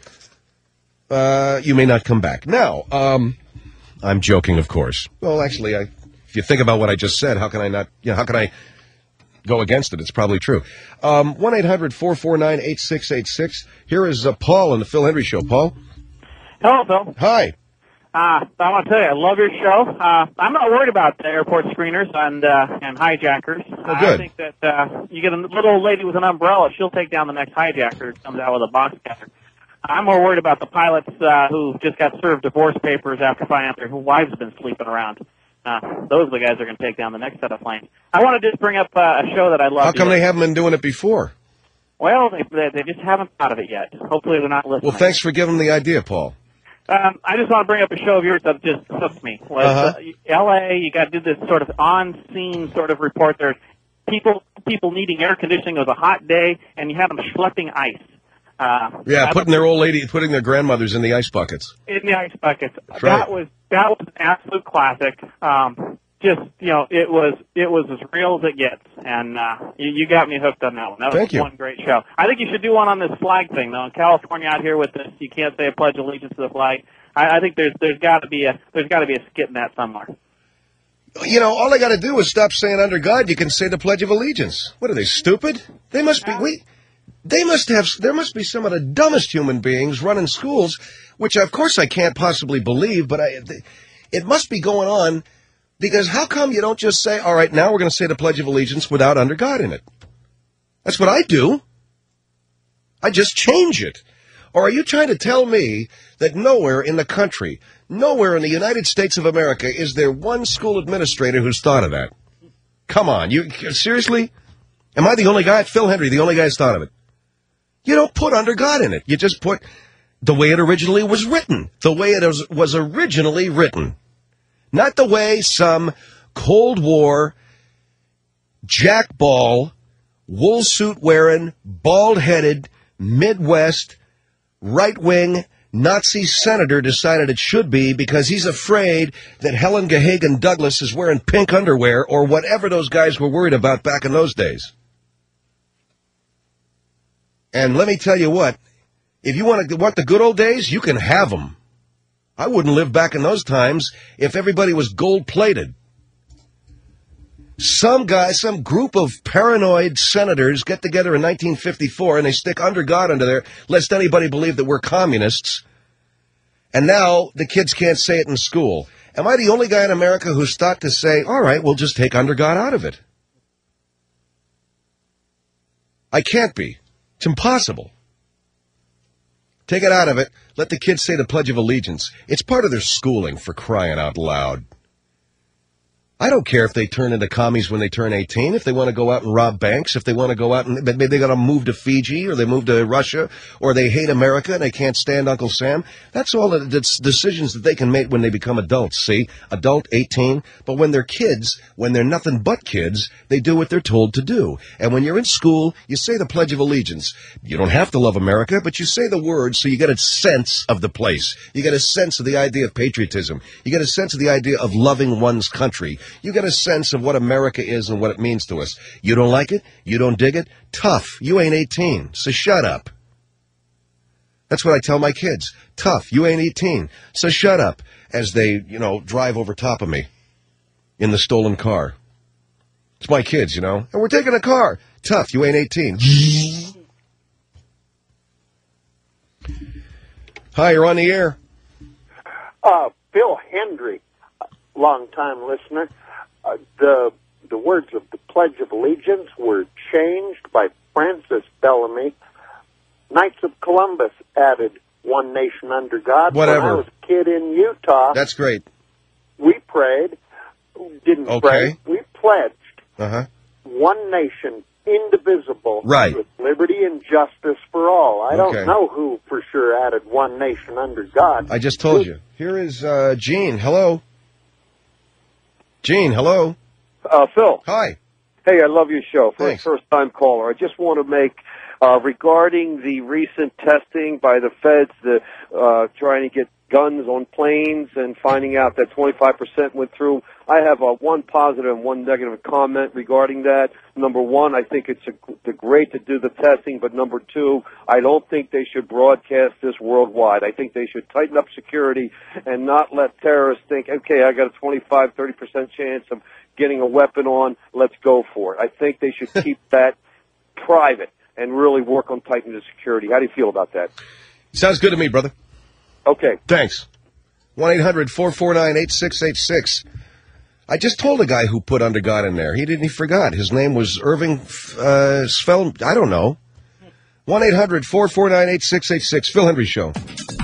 uh, you may not come back. Now, um, I'm joking, of course. Well, actually, I, if you think about what I just said, how can I not, you know, how can I go against it? It's probably true. Um, one eight hundred four four nine eight six eight six. Here is uh, Paul on the Phil Hendry Show. Paul? Hello, Phil. Hi. Uh, I want to tell you, I love your show. Uh, I'm not worried about the airport screeners and uh, and hijackers. Oh, good. I think that uh, you get a little old lady with an umbrella, she'll take down the next hijacker who comes out with a box cutter. I'm more worried about the pilots uh, who just got served divorce papers after finding out their wives have been sleeping around. Uh, those are the guys that are going to take down the next set of planes. I want to just bring up uh, a show that I love. How come they haven't been doing it before? Well, they, they just haven't thought of it yet. Hopefully they're not listening. Well, thanks for giving them the idea, Paul. Um, I just want to bring up a show of yours that just hooked me. Was, Uh-huh. uh, L A, you got to do this sort of on-scene sort of report. There's people people needing air conditioning. It was a hot day, and you had them schlepping ice. Uh, Yeah, putting their old lady, putting their grandmothers in the ice buckets. in the ice buckets. That's that right. was that was an absolute classic. Um, just you know, it was it was as real as it gets, and uh, you, you got me hooked on that one. That was Thank you. one great show. I think you should do one on this flag thing, though. In California, out here with this, you can't say a pledge of allegiance to the flag. I, I think there's there's got to be a there's got to be a skit in that somewhere. You know, all they got to do is stop saying under God. You can say the Pledge of Allegiance. What are they, stupid? They must be. We. They must have. There must be some of the dumbest human beings running schools, which of course I can't possibly believe. But I, it must be going on, because how come you don't just say, all right, now we're going to say the Pledge of Allegiance without under God in it? That's what I do. I just change it. Or are you trying to tell me that nowhere in the country, nowhere in the United States of America, is there one school administrator who's thought of that? Come on, you seriously? Am I the only guy? Phil Hendry, the only guy who's thought of it. You don't put under God in it. You just put the way it originally was written. The way it was, was originally written. Not the way some Cold War, jackball, wool suit wearing, bald-headed, Midwest, right-wing Nazi senator decided it should be, because he's afraid that Helen Gahagan Douglas is wearing pink underwear, or whatever those guys were worried about back in those days. And let me tell you what, if you want to want the good old days, you can have them. I wouldn't live back in those times if everybody was gold-plated. Some guy, some group of paranoid senators get together in nineteen fifty-four and they stick under God under there, lest anybody believe that we're communists. And now the kids can't say it in school. Am I the only guy in America who's thought to say, all right, we'll just take under God out of it? I can't be. It's impossible. Take it out of it. Let the kids say the Pledge of Allegiance. It's part of their schooling, for crying out loud. I don't care if they turn into commies when they turn eighteen, if they want to go out and rob banks, if they want to go out and maybe they got to move to Fiji, or they move to Russia, or they hate America and they can't stand Uncle Sam. That's all the decisions that they can make when they become adults, see? Adult, eighteen. But when they're kids, when they're nothing but kids, they do what they're told to do. And when you're in school, you say the Pledge of Allegiance. You don't have to love America, but you say the words so you get a sense of the place. You get a sense of the idea of patriotism. You get a sense of the idea of loving one's country. You get a sense of what America is and what it means to us. You don't like it? You don't dig it? Tough. You ain't eighteen, so shut up. That's what I tell my kids. Tough. You ain't eighteen, so shut up, as they, you know, drive over top of me in the stolen car. It's my kids, you know. And we're taking a car. Tough. You ain't eighteen. Hi, you're on the air. Uh, Phil Landry, longtime listener. Uh, the the words of the Pledge of Allegiance were changed by Francis Bellamy. Knights of Columbus added "One Nation Under God." Whatever. When I was a kid in Utah, That's great. we prayed, didn't Okay. pray, we pledged Uh-huh. one nation, indivisible, Right. with liberty and justice for all. I Okay. don't know who for sure added one nation under God. I just told you. Here is uh, Gene. Hello. Gene, hello. Uh, Phil. Hi. Hey, I love your show. For Thanks. a first-time caller, I just want to make, uh, regarding the recent testing by the feds, the uh, trying to get guns on planes and finding out that twenty-five percent went through. I have uh, one positive and one negative comment regarding that. Number one, I think it's a, a great to do the testing, but number two, I don't think they should broadcast this worldwide. I think they should tighten up security and not let terrorists think, okay, I got a twenty-five, thirty percent chance of getting a weapon on, let's go for it. I think they should keep that private and really work on tightening the security. How do you feel about that? Sounds good to me, brother. Okay. Thanks. one eight hundred four four nine eight six eight six. I just told a guy who put Under God in there. He didn't. He forgot. His name was Irving uh, Svel. I don't know. one eight hundred four four nine eight six eight six. Phil Hendry Show.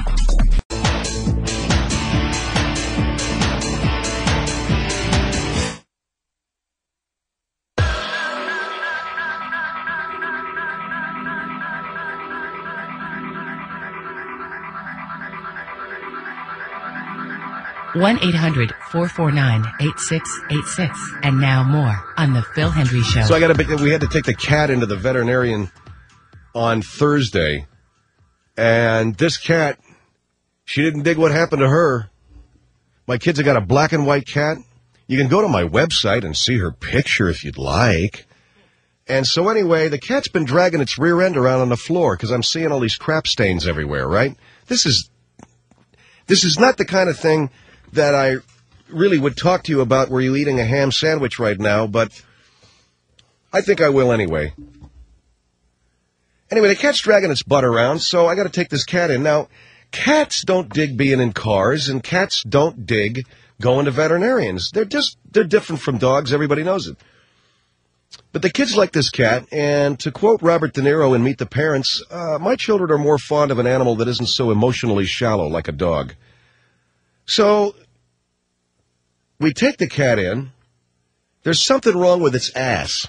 one eight hundred four four nine eight six eight six. And now more on the Phil Hendry Show. So I got to. We had to take the cat into the veterinarian on Thursday, and this cat, she didn't dig what happened to her. My kids have got a black and white cat. You can go to my website and see her picture if you'd like. And so anyway, the cat's been dragging its rear end around on the floor because I'm seeing all these crap stains everywhere. Right? This is this is not the kind of thing that I really would talk to you about were you eating a ham sandwich right now, but I think I will anyway. Anyway, the cat's dragging its butt around, so I got to take this cat in. Now, cats don't dig being in cars, and cats don't dig going to veterinarians. They're just, they're different from dogs. Everybody knows it. But the kids like this cat, and to quote Robert De Niro in Meet the Parents, uh, my children are more fond of an animal that isn't so emotionally shallow like a dog. So, we take the cat in. There's something wrong with its ass.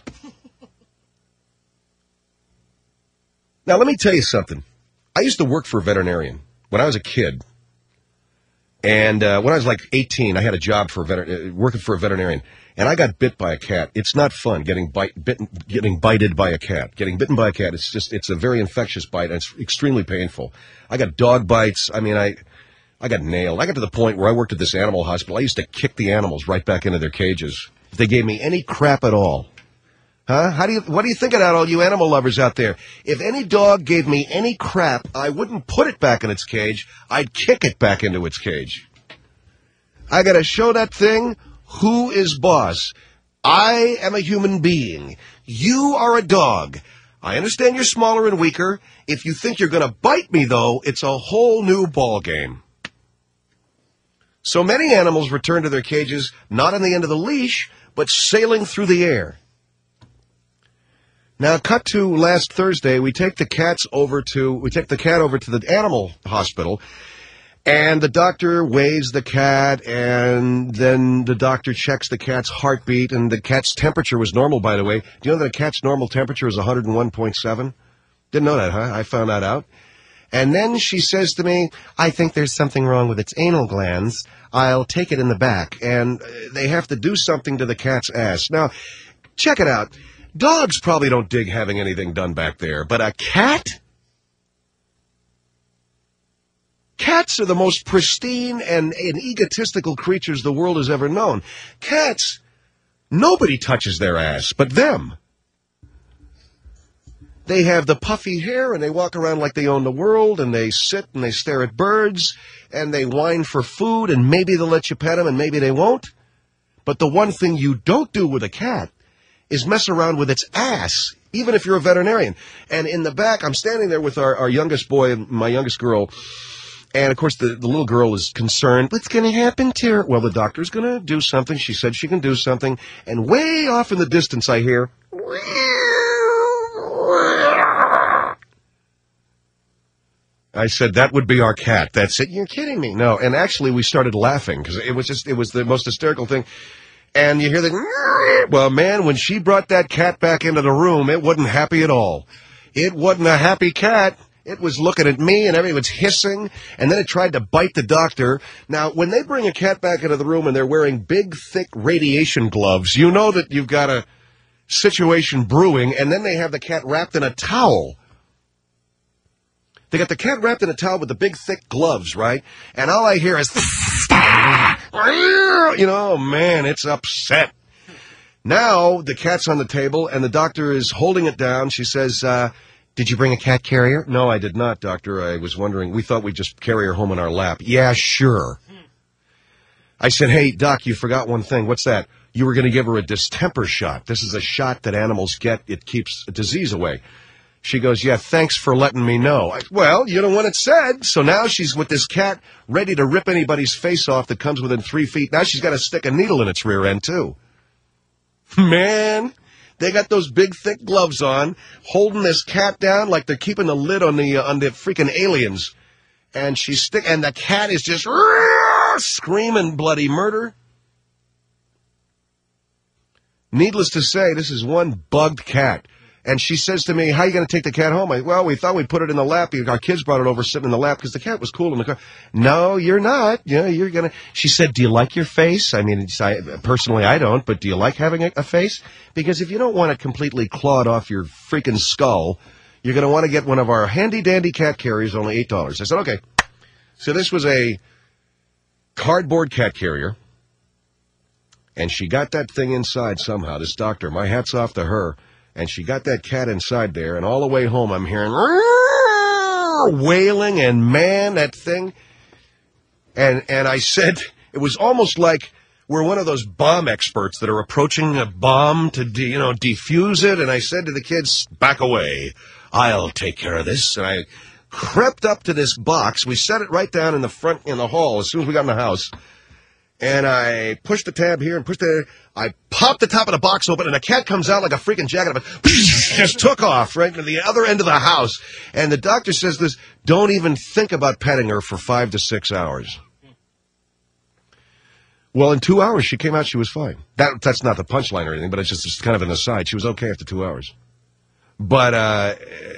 Now, let me tell you something. I used to work for a veterinarian when I was a kid. And uh, when I was like eighteen, I had a job for a veter- uh, working for a veterinarian. And I got bit by a cat. It's not fun getting bite, bitten, getting bited by a cat. Getting bitten by a cat, it's just, it's a very infectious bite, and it's extremely painful. I got dog bites. I mean, I... I got nailed. I got to the point where I worked at this animal hospital. I used to kick the animals right back into their cages if they gave me any crap at all. Huh? How do you, what do you think of that, all you animal lovers out there? If any dog gave me any crap, I wouldn't put it back in its cage. I'd kick it back into its cage. I got to show that thing who is boss. I am a human being. You are a dog. I understand you're smaller and weaker. If you think you're going to bite me, though, it's a whole new ball game. So many animals return to their cages not on the end of the leash, but sailing through the air. Now, cut to last Thursday, we take the cats over to we take the cat over to the animal hospital, and the doctor weighs the cat, and then the doctor checks the cat's heartbeat, and the cat's temperature was normal, by the way. Do you know that a cat's normal temperature is one hundred one point seven? Didn't know that, huh? I found that out. And then she says to me, I think there's something wrong with its anal glands. I'll take it in the back. And they have to do something to the cat's ass. Now, check it out. Dogs probably don't dig having anything done back there. But a cat? Cats are the most pristine and, and egotistical creatures the world has ever known. Cats, nobody touches their ass but them. They have the puffy hair, and they walk around like they own the world, and they sit and they stare at birds, and they whine for food, and maybe they'll let you pet them, and maybe they won't. But the one thing you don't do with a cat is mess around with its ass, even if you're a veterinarian. And in the back, I'm standing there with our, our youngest boy and my youngest girl, And, of course, the, the little girl is concerned. What's going to happen to her? Well, the doctor's going to do something. She said she can do something. And way off in the distance, I hear... I said, that would be our cat. That's it. You're kidding me. No. And actually, we started laughing because it was just, it was the most hysterical thing. And you hear the... Well, man, when she brought that cat back into the room, it wasn't happy at all. It wasn't a happy cat. It was looking at me, and everything was hissing, and then it tried to bite the doctor. Now, when they bring a cat back into the room and they're wearing big, thick radiation gloves, you know that you've got a situation brewing, and then they have the cat wrapped in a towel. They got the cat wrapped in a towel with the big, thick gloves, right? And all I hear is... You know, oh, man, it's upset. Now, the cat's on the table, and the doctor is holding it down. She says... uh Did you bring a cat carrier? No, I did not, doctor. I was wondering. We thought we'd just carry her home in our lap. Yeah, sure. I said, hey, doc, you forgot one thing. What's that? You were going to give her a distemper shot. This is a shot that animals get. It keeps a disease away. She goes, yeah, thanks for letting me know. I, well, you don't want it said. So now she's with this cat ready to rip anybody's face off that comes within three feet. Now she's got to stick a needle in its rear end, too. Man... They got those big, thick gloves on, holding this cat down like they're keeping the lid on the uh, on the freaking aliens. And she's stick, and the cat is just screaming bloody murder. Needless to say, this is one bugged cat. And she says to me, how are you going to take the cat home? I, well, we thought we'd put it in the lap. Our kids brought it over sitting in the lap because the cat was cool in the car. No, you're not. Yeah, you're going to. She said, do you like your face? I mean, I, personally, I don't, but do you like having a, a face? Because if you don't want it completely clawed off your freaking skull, you're going to want to get one of our handy-dandy cat carriers, only eight dollars. I said, okay. So this was a cardboard cat carrier, and she got that thing inside somehow, this doctor. My hat's off to her. And she got that cat inside there, and all the way home I'm hearing wailing, and man, that thing. And and I said, it was almost like we're one of those bomb experts that are approaching a bomb to, de, you know, defuse it. And I said to the kids, back away. I'll take care of this. And I crept up to this box. We set it right down in the front, in the hall, as soon as we got in the house. And I pushed the tab here and pushed it. I popped the top of the box open, and a cat comes out like a freaking jacket. But just took off right to the other end of the house. And the doctor says this, don't even think about petting her for five to six hours. Well, in two hours, she came out, she was fine. That That's not the punchline or anything, but it's just it's kind of an aside. She was okay after two hours. But, uh,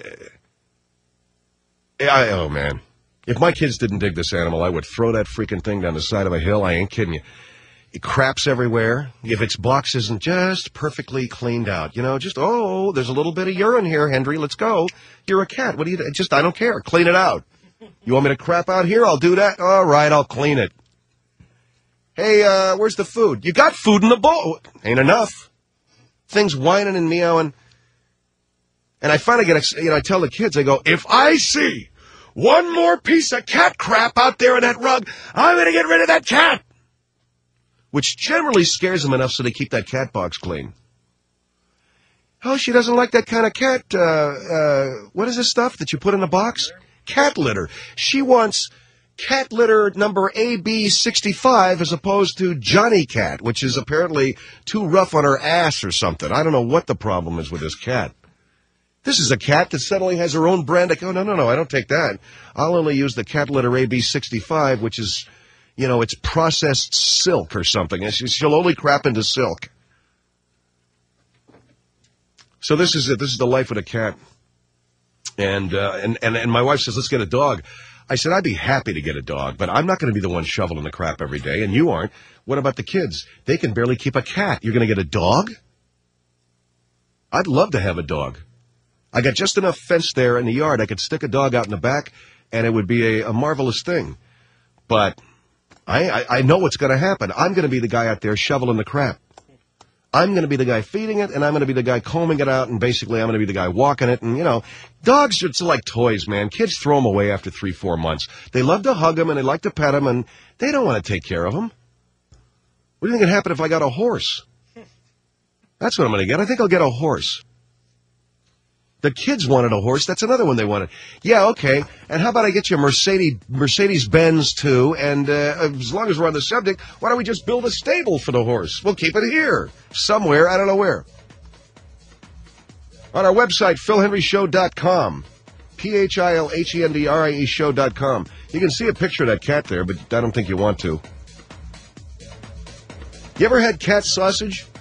I, oh, man. If my kids didn't dig this animal, I would throw that freaking thing down the side of a hill. I ain't kidding you. It craps everywhere. If its box isn't just perfectly cleaned out, you know, just, oh, there's a little bit of urine here, Henry, let's go. You're a cat. What do you do? Just, I don't care. Clean it out. You want me to crap out here? I'll do that. All right, I'll clean it. Hey, uh, where's the food? You got food in the bowl. Ain't enough. Things whining and meowing. And I finally get, you know, I tell the kids, I go, if I see one more piece of cat crap out there in that rug, I'm going to get rid of that cat. Which generally scares them enough so they keep that cat box clean. Oh, she doesn't like that kind of cat. Uh, uh, what is this stuff that you put in a box? Cat litter. She wants cat litter number A B sixty-five as opposed to Johnny Cat, which is apparently too rough on her ass or something. I don't know what the problem is with this cat. This is a cat that suddenly has her own brand. I go, no, no, no, I don't take that. I'll only use the cat litter A B sixty-five, which is, you know, it's processed silk or something. She'll only crap into silk. So this is it. This is the life of a cat. And, uh, and, and, and my wife says, let's get a dog. I said, I'd be happy to get a dog, but I'm not going to be the one shoveling the crap every day, and you aren't. What about the kids? They can barely keep a cat. You're going to get a dog? I'd love to have a dog. I got just enough fence there in the yard. I could stick a dog out in the back, and it would be a, a marvelous thing. But I, I, I know what's going to happen. I'm going to be the guy out there shoveling the crap. I'm going to be the guy feeding it, and I'm going to be the guy combing it out, and basically I'm going to be the guy walking it. And, you know, dogs are it's like toys, man. Kids throw them away after three, four months. They love to hug them, and they like to pet them, and they don't want to take care of them. What do you think would happen if I got a horse? That's what I'm going to get. I think I'll get a horse. The kids wanted a horse. That's another one they wanted. Yeah, okay. And how about I get you a Mercedes Mercedes Benz too? And uh, as long as we're on the subject, why don't we just build a stable for the horse? We'll keep it here somewhere. I don't know where. On our website, phil henry show dot com. P H I L H E N D R I E show dot com. You can see a picture of that cat there, but I don't think you want to. You ever had cat sausage?